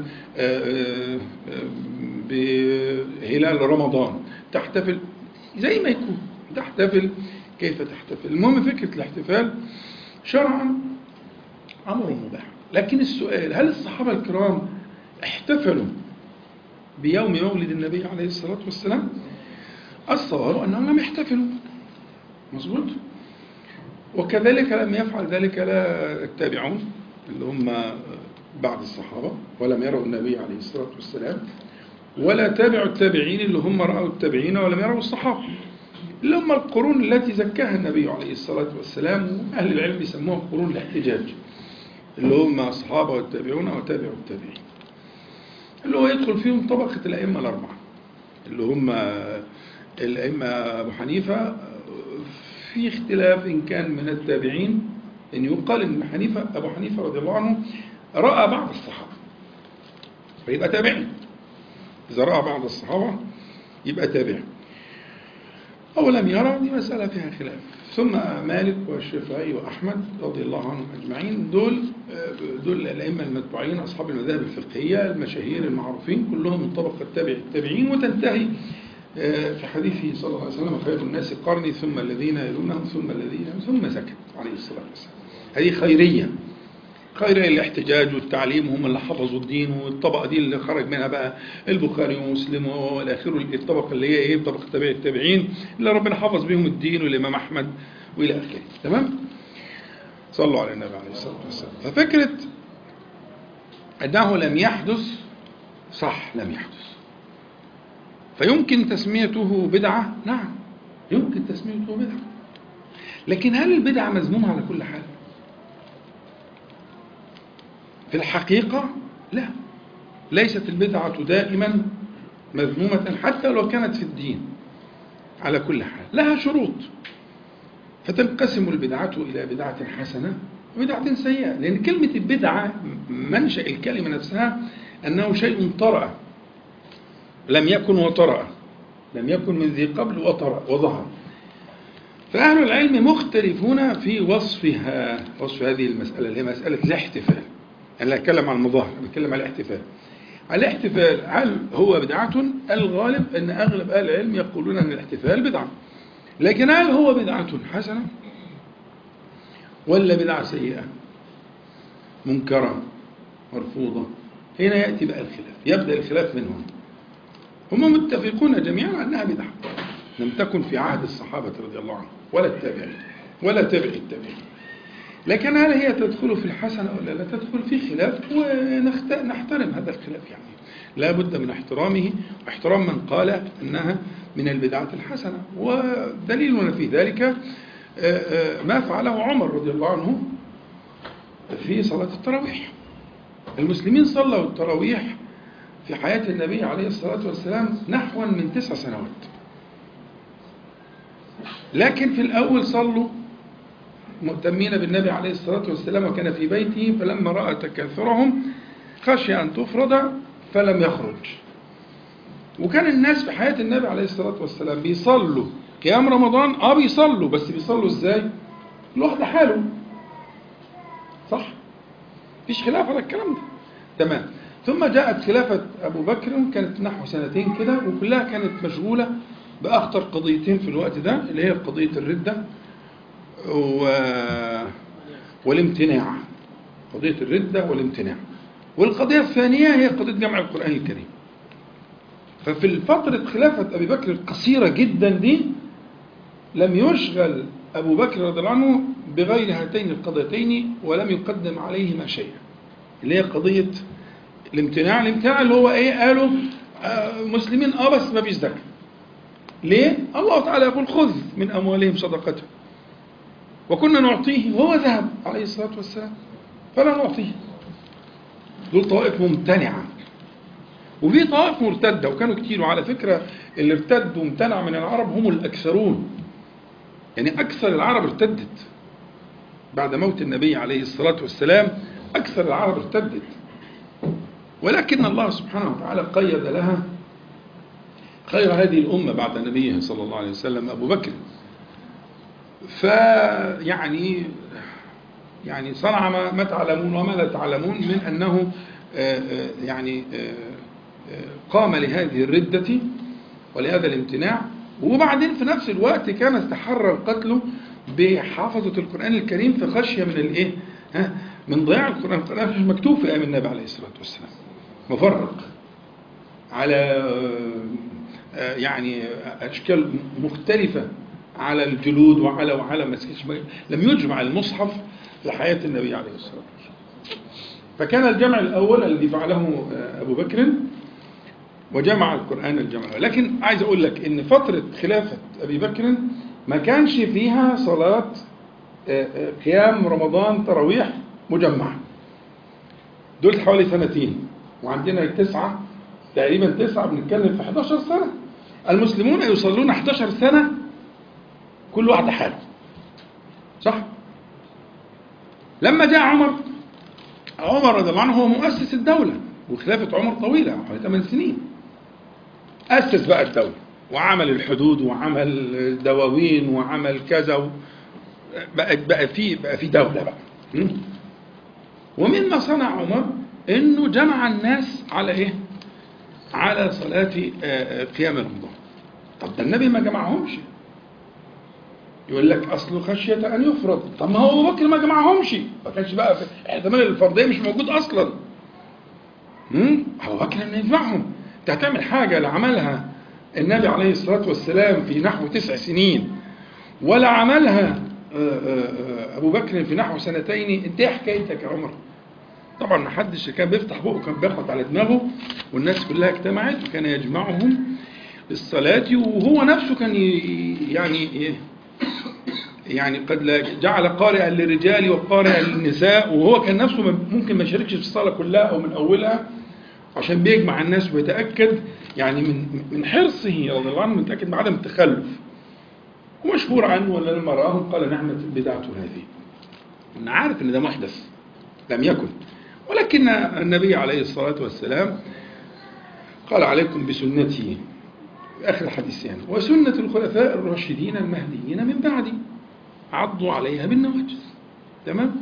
بهلال رمضان، تحتفل زي ما يكون، تحتفل كيف تحتفل. المهم فكرة الاحتفال شرعا أمر مباح. لكن السؤال: هل الصحابة الكرام احتفلوا بيوم مولد النبي عليه الصلاة والسلام؟ الصواب أنهم لم يحتفلوا، مظبوط. وكذلك لم يفعل ذلك لا التابعون اللي هم بعد الصحابة ولم يروا النبي عليه الصلاة والسلام، ولا تابع التابعين اللي هم رأوا التابعين ولم يروا الصحابة، اللي هم القرون التي زكاها النبي عليه الصلاة والسلام، وأهل العلم يسموها قرون الاحتجاج، اللي هم الصحابة والتابعون وتابع التابعين، اللي هو يدخل فيهم طبقة الأئمة الأربعة، اللي هم الأئمة أبو حنيفة في اختلاف إن كان من التابعين، إن يقال إن أبو حنيفة رضي الله عنه رأى بعض الصحابة فيبقى تابعي. إذا رأى بعض الصحابة يبقى تابعي، أو لم يرى، دي مسألة فيها خلاف. ثم مالك والشافعي وأحمد رضي الله عنهم أجمعين، دول الأئمة المتبوعين أصحاب المذاهب الفقهية المشاهير المعروفين، كلهم من طبقة التابعين، وتنتهي في حديثه صلى الله عليه وسلم: خير الناس قرني ثم الذين يلونهم ثم الذين ثم سكت عليه الصلاة والسلام. هذه خيرية الاحتجاج والتعليم، هم اللي حفظوا الدين، والطبقة دي اللي خرج منها بقى البخاري ومسلم والآخر، الطبقة اللي هي إيه؟ طبقة التابعين اللي ربنا حفظ بهم الدين، والإمام أحمد وإلى آخره. تمام؟ صلوا على النبي عليه الصلاة والسلام. ففكرة أنه لم يحدث، صح لم يحدث، فيمكن تسميته بدعة؟ نعم يمكن تسميته بدعة، لكن هل البدعة مذمومة على كل حال؟ في الحقيقة لا، ليست البدعة دائما مذمومة حتى لو كانت في الدين على كل حال، لها شروط. فتنقسم البدعة إلى بدعة حسنة وبدعة سيئة، لأن كلمة البدعة منشأ الكلمة نفسها أنه شيء طرأ، لم يكن وطرأ، لم يكن من ذي قبل وطرأ وظهر. فأهل العلم مختلفون في وصف هذه المسألة، اللي هي مسألة الاحتفال. أنا لا أتكلم عن المظاهر، أنا أتكلم عن الاحتفال. الاحتفال هل هو بدعة؟ الغالب أن أغلب أهل العلم يقولون أن الاحتفال بدعة، لكن هل هو بدعة حسنة ولا بدعة سيئة منكرة مرفوضة؟ هنا يأتي بقى الخلاف، يبدأ الخلاف منهم. هم متفقون جميعا أنها بدعة لم تكن في عهد الصحابة رضي الله عنهم ولا التابعين ولا تابع التابعين، لكن هل هي تدخل في الحسنة ولا لا تدخل؟ في خلاف، ونحترم هذا الخلاف. يعني لا بد من احترامه واحترام من قال أنها من البدعة الحسنة. ودليلنا في ذلك ما فعله عمر رضي الله عنه في صلاة التراويح. المسلمين صلوا التراويح في حياة النبي عليه الصلاة والسلام نحو من 9 سنوات، لكن في الأول صلوا مؤتمين بالنبي عليه الصلاة والسلام وكان في بيته، فلما رأى تكاثرهم خشي أن تفرض فلم يخرج. وكان الناس في حياة النبي عليه الصلاة والسلام بيصلوا قيام رمضان، بيصلوا، بس بيصلوا ازاي؟ الواحد حاله، صح؟ مفيش خلاف على الكلام ده. تمام. ثم جاءت خلافة أبو بكر، كانت نحو 2 سنين كده، وكلها كانت مشغولة بأخطر قضيتين في الوقت ده، اللي هي قضية الردة والامتناع. قضية الردة والامتناع. والقضية الثانية هي قضية جمع القرآن الكريم. ففي الفترة خلافة أبي بكر القصيرة جدا دي لم يشغل أبو بكر رضي الله عنه بغير هاتين القضيتين، ولم يقدم عليهما شيئا، اللي هي قضية الامتناع. الامتناع اللي هو ايه؟ قالوا مسلمين بس ما فيش زكاة. ليه؟ الله تعالى يقول: خذ من أموالهم صدقة وكنا نعطيه، وهو ذهب عليه الصلاة والسلام فلا نعطيه. دول طوائف ممتنعة. وفي طوائف مرتدة، وكانوا كتير. وعلى فكرة اللي ارتدوا وامتنع من العرب هم الأكثرون، يعني أكثر العرب ارتدت بعد موت النبي عليه الصلاة والسلام، أكثر العرب ارتدت، ولكن الله سبحانه وتعالى قيد لها خير هذه الأمة بعد نبيه صلى الله عليه وسلم أبو بكر. فيعني صنع ما تعلمون وما لا تعلمون من أنه قام لهذه الردة ولهذا الامتناع. وبعدين في نفس الوقت كان استحر القتل بحافظة القرآن الكريم في خشية من الايه؟ من ضياع القرآن. القرآن مكتوب في أيام النبي عليه الصلاة والسلام مفرق على يعني أشكال مختلفة على الجلود وعلى مسكش، لم يجمع المصحف في حياة النبي عليه الصلاة والسلام. فكان الجمع الأول الذي فعله أبو بكر وجمع القرآن الجمع. لكن عايز أقول لك إن فترة خلافة أبي بكر ما كانش فيها صلاة قيام رمضان تراويح مجمعة. دول حوالي 2 سنين، وعندنا 9 تقريبا 9 بنتكلم في 11 سنة. المسلمون يصلون 11 سنة كل واحد حاله، صح؟ لما جاء عمر رضي الله عنه هو مؤسس الدولة، وخلافة عمر طويلة حوالي 8 سنين. أسس بقى الدولة وعمل الحدود وعمل دواوين وعمل كذا، بقى في دولة بقى. ومما صنع عمر إنه جمع الناس على إيه؟ على صلاة قيام رمضان. طب ده النبي ما جمعهمش. يقول لك أصله خشية أن يفرض. طب ما هو أبو بكر ما جمعهمش، ما كانش بقى احتمال الفرضية مش موجود أصلا. أبو بكر إنه يجمعهم. أنت هتعمل حاجة لا عملها النبي عليه الصلاة والسلام في نحو 9 سنين ولا عملها أبو بكر في نحو 2 سنين، أنت إيه حكايتك يا عمر؟ طبعا ما حدش كان بيفتح بقه، كان بياخد على دماغه، والناس كلها اجتمعت وكان يجمعهم للصلاة. وهو نفسه كان يعني قد جعل قارئا للرجال وقارئا للنساء، وهو كان نفسه ممكن ما يشاركش في الصلاة كلها أو من أولها عشان بيجمع الناس ويتأكد يعني من حرصه رضي الله عنه، متأكد من عدم التخلف. ومشهور عنه ولا لما رآهم قال نعمة البدعة هذه. أنا عارف إن ده محدث لم يكن، ولكن النبي عليه الصلاة والسلام قال عليكم بسنتي في آخر الحديث يعني، وسنة الخلفاء الراشدين المهديين من بعدي عضوا عليها بالنواجذ. تمام؟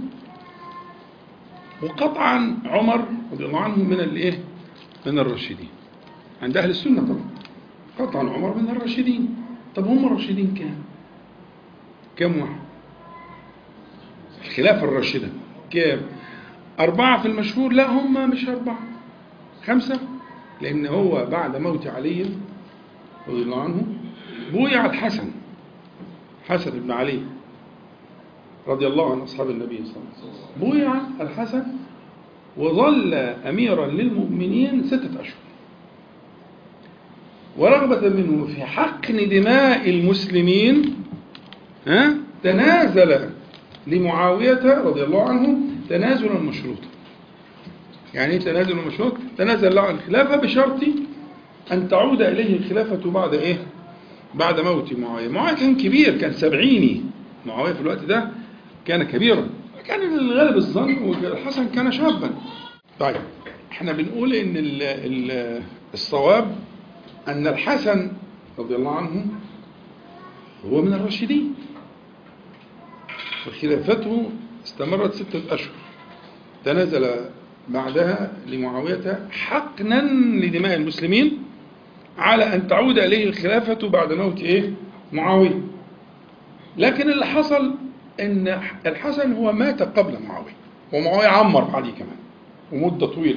وقطعا عمر رضي الله عنه من الراشدين عند أهل السنة طبعا. قطعا عمر من الراشدين. طب هم الراشدين كم واحد؟ الخلافة الراشدة كام؟ 4 في المشهور. لا هم مش 4، 5، لأن هو بعد موت علي رضي الله عنه بويع الحسن، حسن بن علي رضي الله عن أصحاب النبي صلى الله عليه وسلم. بويع الحسن وظل أميرا للمؤمنين 6 أشهر، ورغبة منه في حقن دماء المسلمين تنازل لمعاوية رضي الله عنه تنازلا مشروطا. يعني ايه تنازل مشروط؟ تنازل له عن الخلافة بشرط أن تعود إليه الخلافة بعد إيه؟ بعد موت معاوية. معاوية كان كبير، كان 70. معاوية في الوقت ده كان كبيرا، كان الغالب الظن، والحسن كان شابا. طيب احنا بنقول ان الصواب ان الحسن رضي الله عنه هو من الراشدين، وخلافته استمرت 6 أشهر، تنازل بعدها لمعاوية حقنا لدماء المسلمين على أن تعود إليه الخلافة بعد موت معاوية. لكن اللي حصل أن الحسن هو مات قبل معاوية، ومعاوية عمر بعديه كمان ومدة طويلة،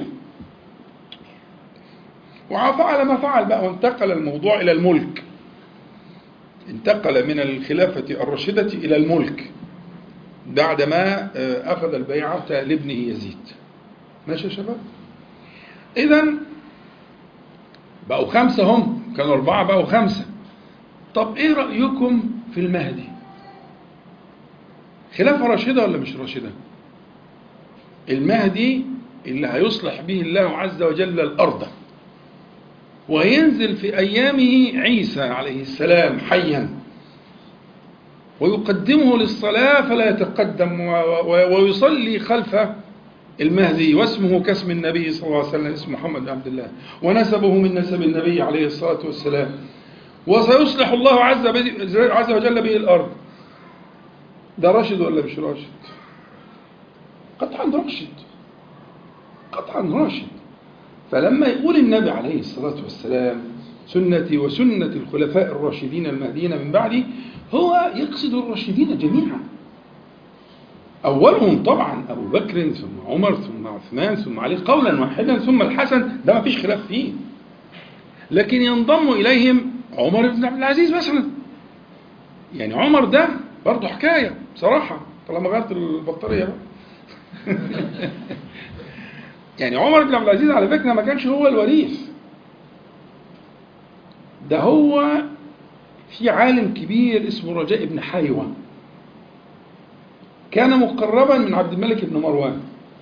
وفعل ما فعل بقى، وانتقل الموضوع إلى الملك، انتقل من الخلافة الراشدة إلى الملك بعدما أخذ البيعة لابنه يزيد. ماشي يا شباب؟ إذن بقوا 5، هم كانوا 4 بقوا 5. طب إيه رأيكم في المهدي؟ خلافة راشدة ولا مش راشدة؟ المهدي اللي هيصلح به الله عز وجل الأرض، وينزل في أيامه عيسى عليه السلام حيا، ويقدمه للصلاة فلا يتقدم، ويصلي خلف المهدي، واسمه كاسم النبي صلى الله عليه وسلم، اسم محمد بن عبد الله، ونسبه من نسب النبي عليه الصلاة والسلام، وسيصلح الله عز وجل به الأرض. ده راشد ولا مش راشد؟ قطعا راشد، قطعا راشد. فلما يقول النبي عليه الصلاة والسلام سنتي وسنة الخلفاء الراشدين المهديين من بعدي، هو يقصد الراشدين جميعا، أولهم طبعا أبو بكر ثم عمر ثم عثمان ثم علي قولا واحدا، ثم الحسن، ده ما فيش خلاف فيه. لكن ينضم إليهم عمر بن عبد العزيز مثلا. يعني عمر ده برضه حكاية بصراحة، طالما غيرت البطارية بقى. يعني عمر بن عبد العزيز على فكرة ما كانش هو الوريث، ده هو في عالم كبير اسمه رجاء بن حيوة، كان مقربا من عبد الملك بن مروان.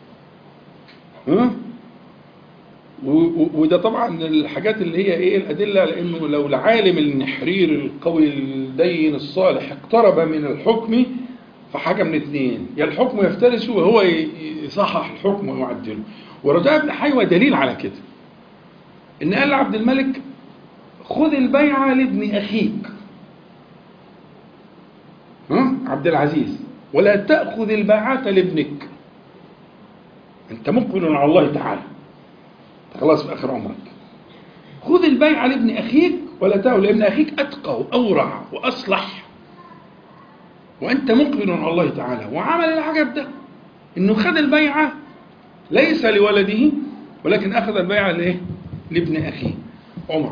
وده طبعا الحاجات اللي هي ايه الأدلة، لأنه لو العالم النحرير القوي الدين الصالح اقترب من الحكم فحاجة من اتنين، يا الحكم يفترسه وهو يصحح الحكم ويعدله. ورجاء بن حيوة دليل على كده، إن قال لعبد الملك خذ البيعة لابن أخيك عبد العزيز، ولا تأخذ البيعة لابنك، أنت مقبل على الله تعالى خلاص في آخر عمرك، خذ البيعة لابن أخيك ولا تأخذ لابن أخيك أتقى وأورع وأصلح، وأنت مقبل على الله تعالى. وعمل العجب ده، إنه خذ البيعة ليس لولده، ولكن أخذ البيعة لابن أخيه عمر.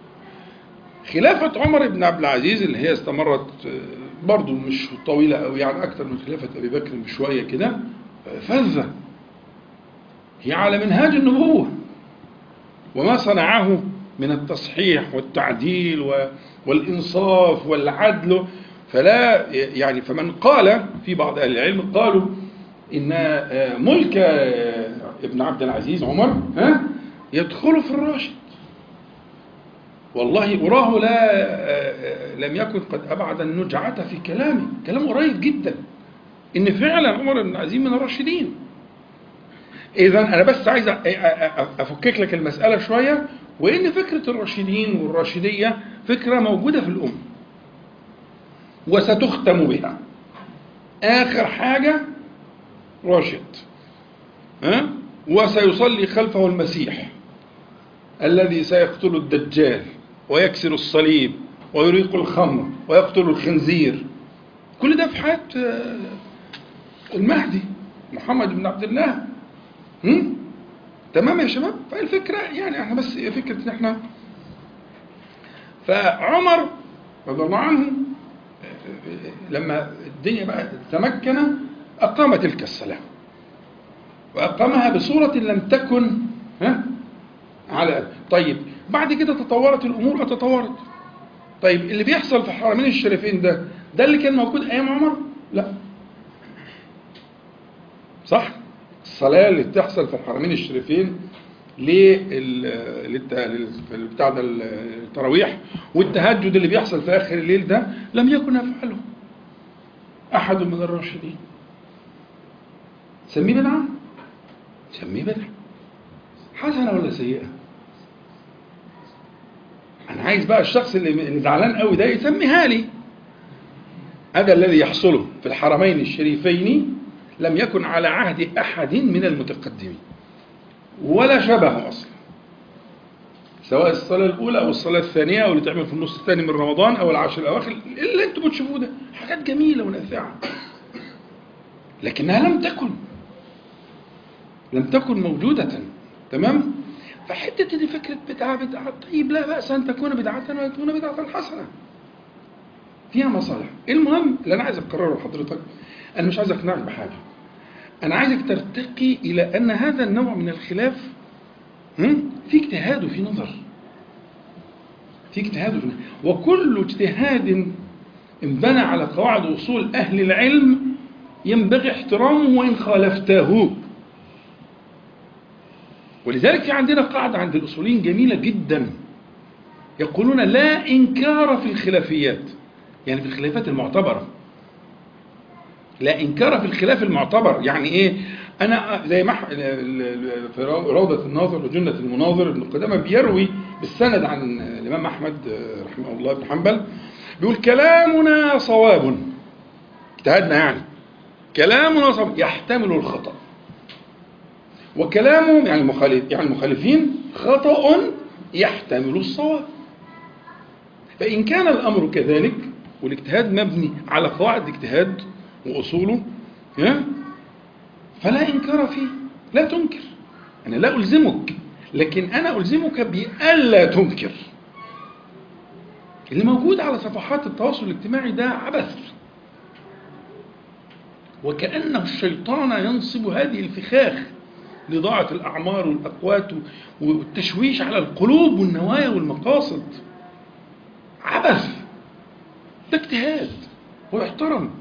خلافة عمر بن عبد العزيز اللي هي استمرت برضو مش طويلة أوي، يعني أكثر من خلافة أبي بكر بشوية كده، فذة، هي على منهاج النبوة، وما صنعه من التصحيح والتعديل والإنصاف والعدل. فلا يعني، فمن قال في بعض أهل العلم قالوا إن ملك ابن عبد العزيز عمر يدخل في الراشد. والله أراه لم يكن قد أبعد النجعة في كلامه، كلام قريب جدا، إن فعلا عمر بن العزيز من الراشدين. إذا أنا بس عايز أفكك لك المسألة شوية، وإن فكرة الراشدين والراشدية فكرة موجودة في الأمة وستختم بها. آخر حاجة راشد، وسيصلي خلفه المسيح الذي سيقتل الدجال ويكسر الصليب ويريق الخمر ويقتل الخنزير. كل ده في حياة المهدي محمد بن عبد الله. تمام يا شباب؟ فالفكرة يعني احنا بس فكرة ان احنا، فعمر رضي الله عنه لما الدنيا بقى تمكن أقام تلك الصلاة، وأقامها بصورة لم تكن على. طيب بعد كده تطورت الأمور، تطورت. طيب اللي بيحصل في الحرمين الشريفين ده اللي كان موجود أيام عمر؟ لا، صح؟ الصلاة اللي بتحصل في الحرمين الشريفين بتاع التراويح والتهجد اللي بيحصل في آخر الليل ده لم يكن يفعله أحد من الراشدين. سميه بدعة؟ سميه بدعة حسنة ولا سيئة؟ أنا عايز بقى الشخص اللي زعلان قوي ده يسميها لي. هذا الذي يحصله في الحرمين الشريفين لم يكن على عهد أحد من المتقدمين ولا شبه أصلا، سواء الصلاة الأولى أو الصلاة الثانية أو اللي تعمل في النص الثاني من رمضان أو العشر الأواخر، اللي أنتم بتشوفوه ده حاجات جميلة ونافعة، لكنها لم تكن موجودة. تمام؟ فحتة دي فكرة بدعة، طيب لا بأس أن تكون بدعة وتكون بدعة حسنة فيها مصالح. المهم اللي أنا عايز أقرره لحضرتك، أنا مش عايز أقنعك بحاجة، أنا عايزك ترتقي إلى أن هذا النوع من الخلاف في اجتهاد وفي نظر، في اجتهاد وفي نظر، وكل اجتهاد انبنى على قواعد وصول أهل العلم ينبغي احترامه وإن خالفته. ولذلك في عندنا قاعدة عند الأصوليين جميلة جدا، يقولون لا إنكار في الخلافيات، يعني في الخلافات المعتبرة، لا إنكار في الخلاف المعتبر. يعني إيه؟ أنا زي ما في روضة الناظر وجنة المناظر ابن قدامة بيروي بالسند عن الإمام أحمد رحمه الله بن حنبل، بيقول كلامنا صواب، اجتهادنا يعني كلامنا صواب يحتمل الخطأ، وكلامهم يعني المخالفين خطأ يحتمل الصواب. فإن كان الأمر كذلك والاجتهاد مبني على قواعد اجتهاد وأصوله فلا إنكار فيه، لا تنكر. أنا لا ألزمك، لكن أنا ألزمك بألا تنكر. اللي موجود على صفحات التواصل الاجتماعي ده عبث، وكأنه الشيطان ينصب هذه الفخاخ لضاعة الأعمار والأقوات والتشويش على القلوب والنوايا والمقاصد. عبث، ده اجتهاد ويحترم.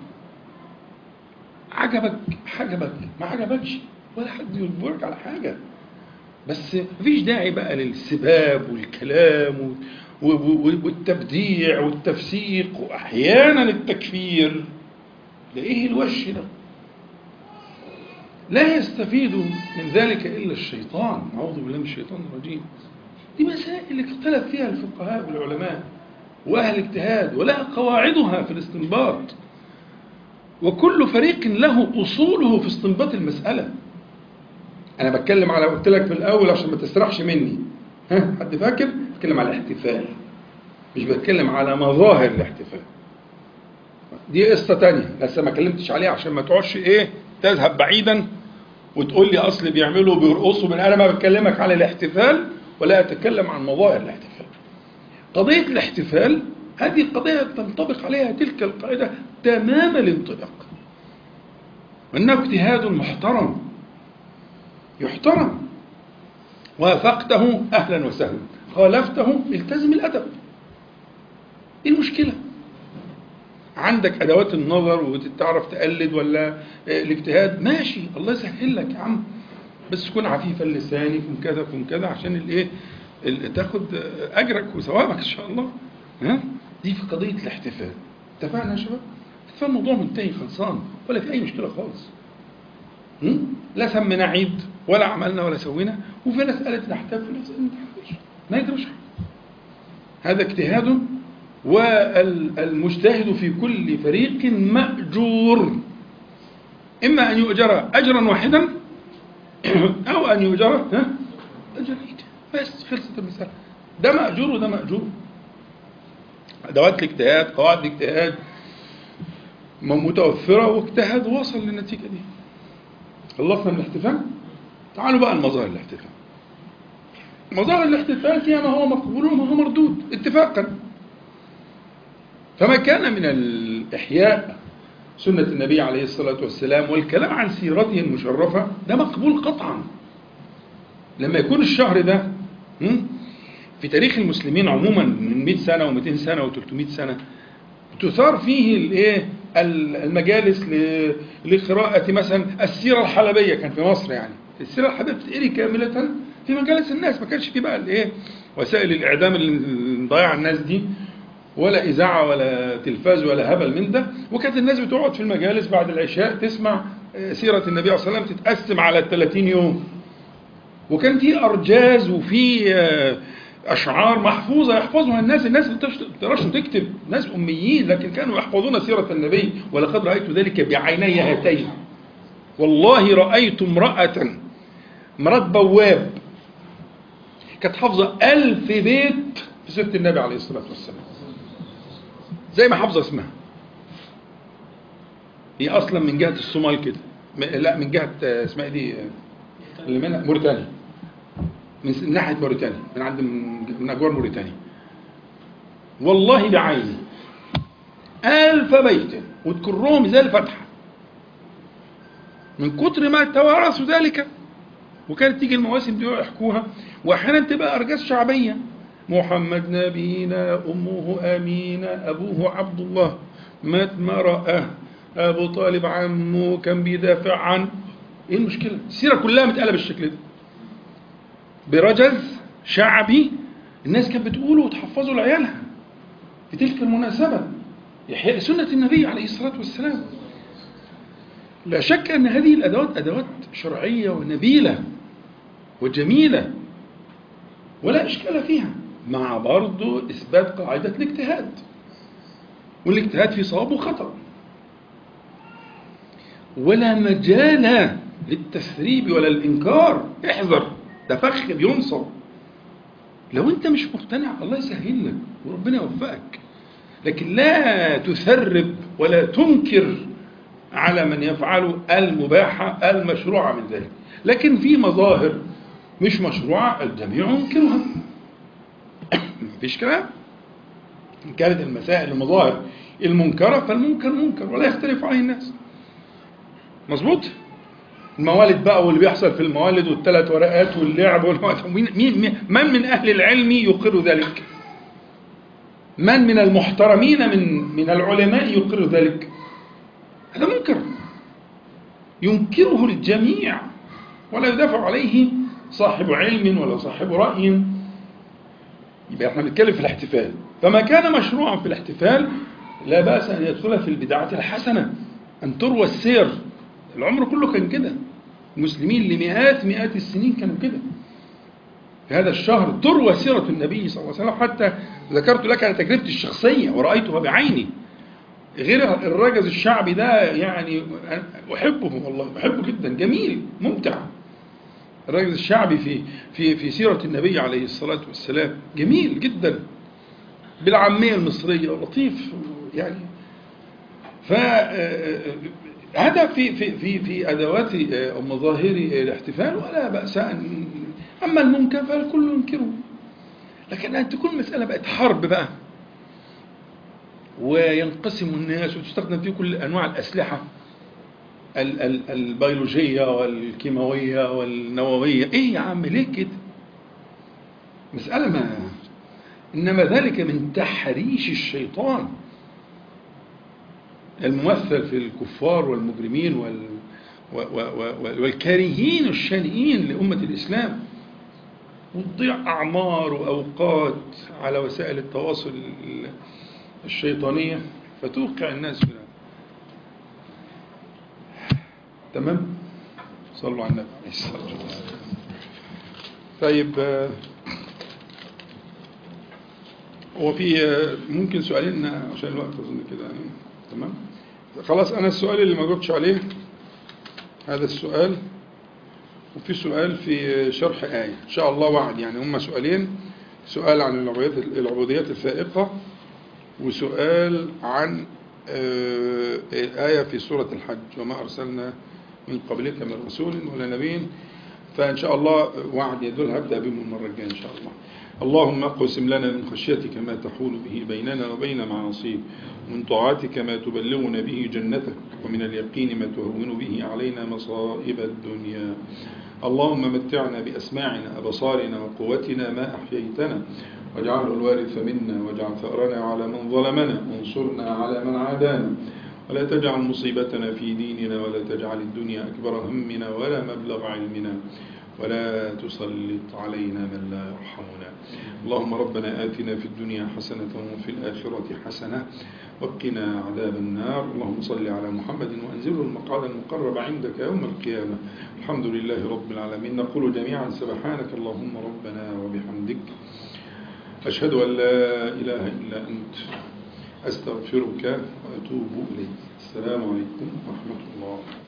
عجبك ما عجبكش ولا حد يجبرك على حاجة، بس مفيش داعي بقى للسباب والكلام والتبديع والتفسيق وأحيانا التكفير. ده إيه الوش ده؟ لا يستفيد من ذلك إلا الشيطان، أعوذ بالله من الشيطان الرجيم. دي مسائل اختلف فيها الفقهاء والعلماء وأهل الاجتهاد، ولها قواعدها في الاستنباط، وكل فريق له أصوله في استنباط المسألة. أنا بتكلم على، قلت لك في الأول عشان ما تسرحش مني، ها حد فاكر؟ بتكلم على الاحتفال، مش بتكلم على مظاهر الاحتفال. دي قصة تانية لسه ما كلمتش عليها، عشان ما تقعدش إيه تذهب بعيدا وتقول لي أصل بيعملوا بيرقصوا. أنا ما بتكلمك على الاحتفال ولا أتكلم عن مظاهر الاحتفال. قضية الاحتفال هذه قضية تنطبق عليها تلك القاعدة تمام الانطباق، وأنه اجتهاد محترم يحترم. وافقته أهلا وسهلا، خالفته التزم الأدب. إيه المشكلة؟ عندك أدوات النظر وتعرف تقلد ولا الاجتهاد، ماشي، الله يسهل لك يا عم، بس تكون عفيفا لسانك وكذا وكن كذا عشان الايه تاخد أجرك وثوابك إن شاء الله. ها؟ دي في قضية الاحتفال. اتفقنا يا شباب؟ فالموضوع منتهي خلصان ولا في أي مشكلة خالص. لا سمينا عيد ولا عملنا ولا سوينا، وفي ناس قالت نحتفل وناس قالت ما يجرش. هذا اجتهاد، والمجتهد في كل فريق مأجور، إما أن يؤجر أجرا واحدا أو أن يؤجر أجرين، بس خلصت المسألة. ده مأجور وده مأجور. أدوات الاجتهاد، قواعد الاجتهاد متوفرة، واجتهد ووصل للنتيجة دي. خلصنا من الاحتفال. تعالوا بقى المظاهر الاحتفال. مظاهر الاحتفال فيها ما هو مقبول وما هو مردود اتفاقا. فما كان من الإحياء سنة النبي عليه الصلاة والسلام والكلام عن سيرته المشرفة ده مقبول قطعا. لما يكون الشهر ده في تاريخ المسلمين عموما من 100 سنة و200 سنة و300 سنة تثار فيه المجالس لقراءة مثلا السيرة الحلبية. كان في مصر يعني السيرة الحلبية بتتقري كاملة في مجالس الناس، ما كانش في بقى وسائل الإعدام اللي مضيع الناس دي، ولا إذاعة ولا تلفاز ولا هبل من ده. وكانت الناس بتقعد في المجالس بعد العشاء تسمع سيرة النبي صلى الله عليه وسلم تتقسم على 30 يوم، وكان في أرجاز وفي أشعار محفوظة يحفظها الناس ما تقدرش تكتب، ناس أميين لكن كانوا يحفظون سيرة النبي. ولقد رأيت ذلك بعيني هاتين، والله رأيت امرأة بواب كانت حافظة 1000 بيت في سيرة النبي عليه الصلاة والسلام، زي ما حافظة اسمها. هي أصلا من جهة الصومال كده، لا من جهة اسمها دي اللي منها موريتانيا، من ناحية موريتانيا، من أجوار موريتانيا. والله بعيني 1000 بيت وتكرهم زي الفتحة من كتر ما توارثوا ذلك. وكانت تيجي المواسم دي يحكوها، وأحيانا تبقى أرجاز شعبية. محمد نبينا، أمه أمينة، أبوه عبد الله، مات ما رآه، أبو طالب عمه كان بيدافع عن. إيه المشكلة؟ السيرة كلها متقلب بالشكل ده برجز شعبي، الناس كانت بتقوله وتحفظه لعيالها في تلك المناسبة، إحياء سنة النبي عليه الصلاة والسلام. لا شك أن هذه الأدوات أدوات شرعية ونبيلة وجميلة ولا إشكال فيها، مع برضو إثبات قاعدة الاجتهاد، والاجتهاد في صواب وخطأ، ولا مجال للتسريب ولا الإنكار. احذر، ده فخ بينصب. لو أنت مش مقتنع الله يسهل لك وربنا يوفقك، لكن لا تثرب ولا تنكر على من يفعل المباحة المشروعة من ذلك. لكن في مظاهر مش مشروعة الجميع ينكرها، مفيش كلام. إن كانت المسائل المظاهر المنكرة فالمنكر منكر ولا يختلف عليه الناس. مظبوط؟ الموالد بقى واللي بيحصل في الموالد والثلاث ورقات واللعب من من أهل العلم يقر ذلك؟ من من المحترمين من العلماء يقر ذلك؟ هذا منكر ينكره الجميع ولا يدافع عليه صاحب علم ولا صاحب رأي. يبقى احنا بنتكلم في الاحتفال، فما كان مشروعا في الاحتفال لا بأس أن يدخل في البدعة الحسنة. أن تروى السير. العمر كله كان كده، المسلمين لمئات السنين كانوا كده. في هذا الشهر تروى سيرة النبي صلى الله عليه وسلم، حتى ذكرت لك عن تجربتي الشخصية ورأيتها بعيني. غير الرجز الشعبي ده يعني أحبه والله، أحبه جدا، جميل ممتع. الرجز الشعبي في سيرة النبي عليه الصلاة والسلام جميل جدا، بالعامية المصرية ولطيف يعني. فهذا في أدوات أو مظاهر الاحتفال، ولا بأس أن، أما المنكر فالكل ينكره. لكن أن تكون مسألة بقت حرب بقى، وينقسم الناس وتستخدم فيه كل أنواع الأسلحة البيولوجية والكيماوية والنووية. إيه يا عم ليه كده؟ مسألة ما، إنما ذلك من تحريش الشيطان الممثل في الكفار والمجرمين والكارهين الشانئين لأمة الإسلام، وتضيع أعمار وأوقات على وسائل التواصل الشيطانية فتوقع الناس فيها. تمام؟ صلوا على النبي عليه الصلاة والسلام. طيب، هو في ممكن سؤالين عشان الوقت أظن كده يعني. تمام؟ خلاص، أنا السؤال اللي ما جاوبتش عليه هذا السؤال، وفي سؤال في شرح آية إن شاء الله وعد، يعني هما سؤالين، سؤال عن العبوديات الفائقة، وسؤال عن آية في سورة الحج، وما أرسلنا من قبلك من رسول ولا نبي. فإن شاء الله وعد يدل، هبدأ بهم المرة الجاية إن شاء الله. اللهم اقسم لنا من خشيتك ما تحول به بيننا وبين معاصيك، ومن طاعتك ما تبلغنا به جنتك، ومن اليقين ما تهون به علينا مصائب الدنيا. اللهم متعنا بأسماعنا أبصارنا وقوتنا ما أحييتنا، واجعله الوارث منا، واجعل ثأرنا على من ظلمنا، وانصرنا على من عادانا، ولا تجعل مصيبتنا في ديننا، ولا تجعل الدنيا أكبر همنا ولا مبلغ علمنا، ولا تسلط علينا من لا يرحمنا. اللهم ربنا آتنا في الدنيا حسنة وفي الآخرة حسنة وقنا عذاب النار. اللهم صل على محمد وأنزله المقعد المقرب عندك يوم القيامة. الحمد لله رب العالمين. نقول جميعا سبحانك اللهم ربنا وبحمدك، أشهد أن لا إله إلا أنت، أستغفرك وأتوب إليك. السلام عليكم ورحمة الله.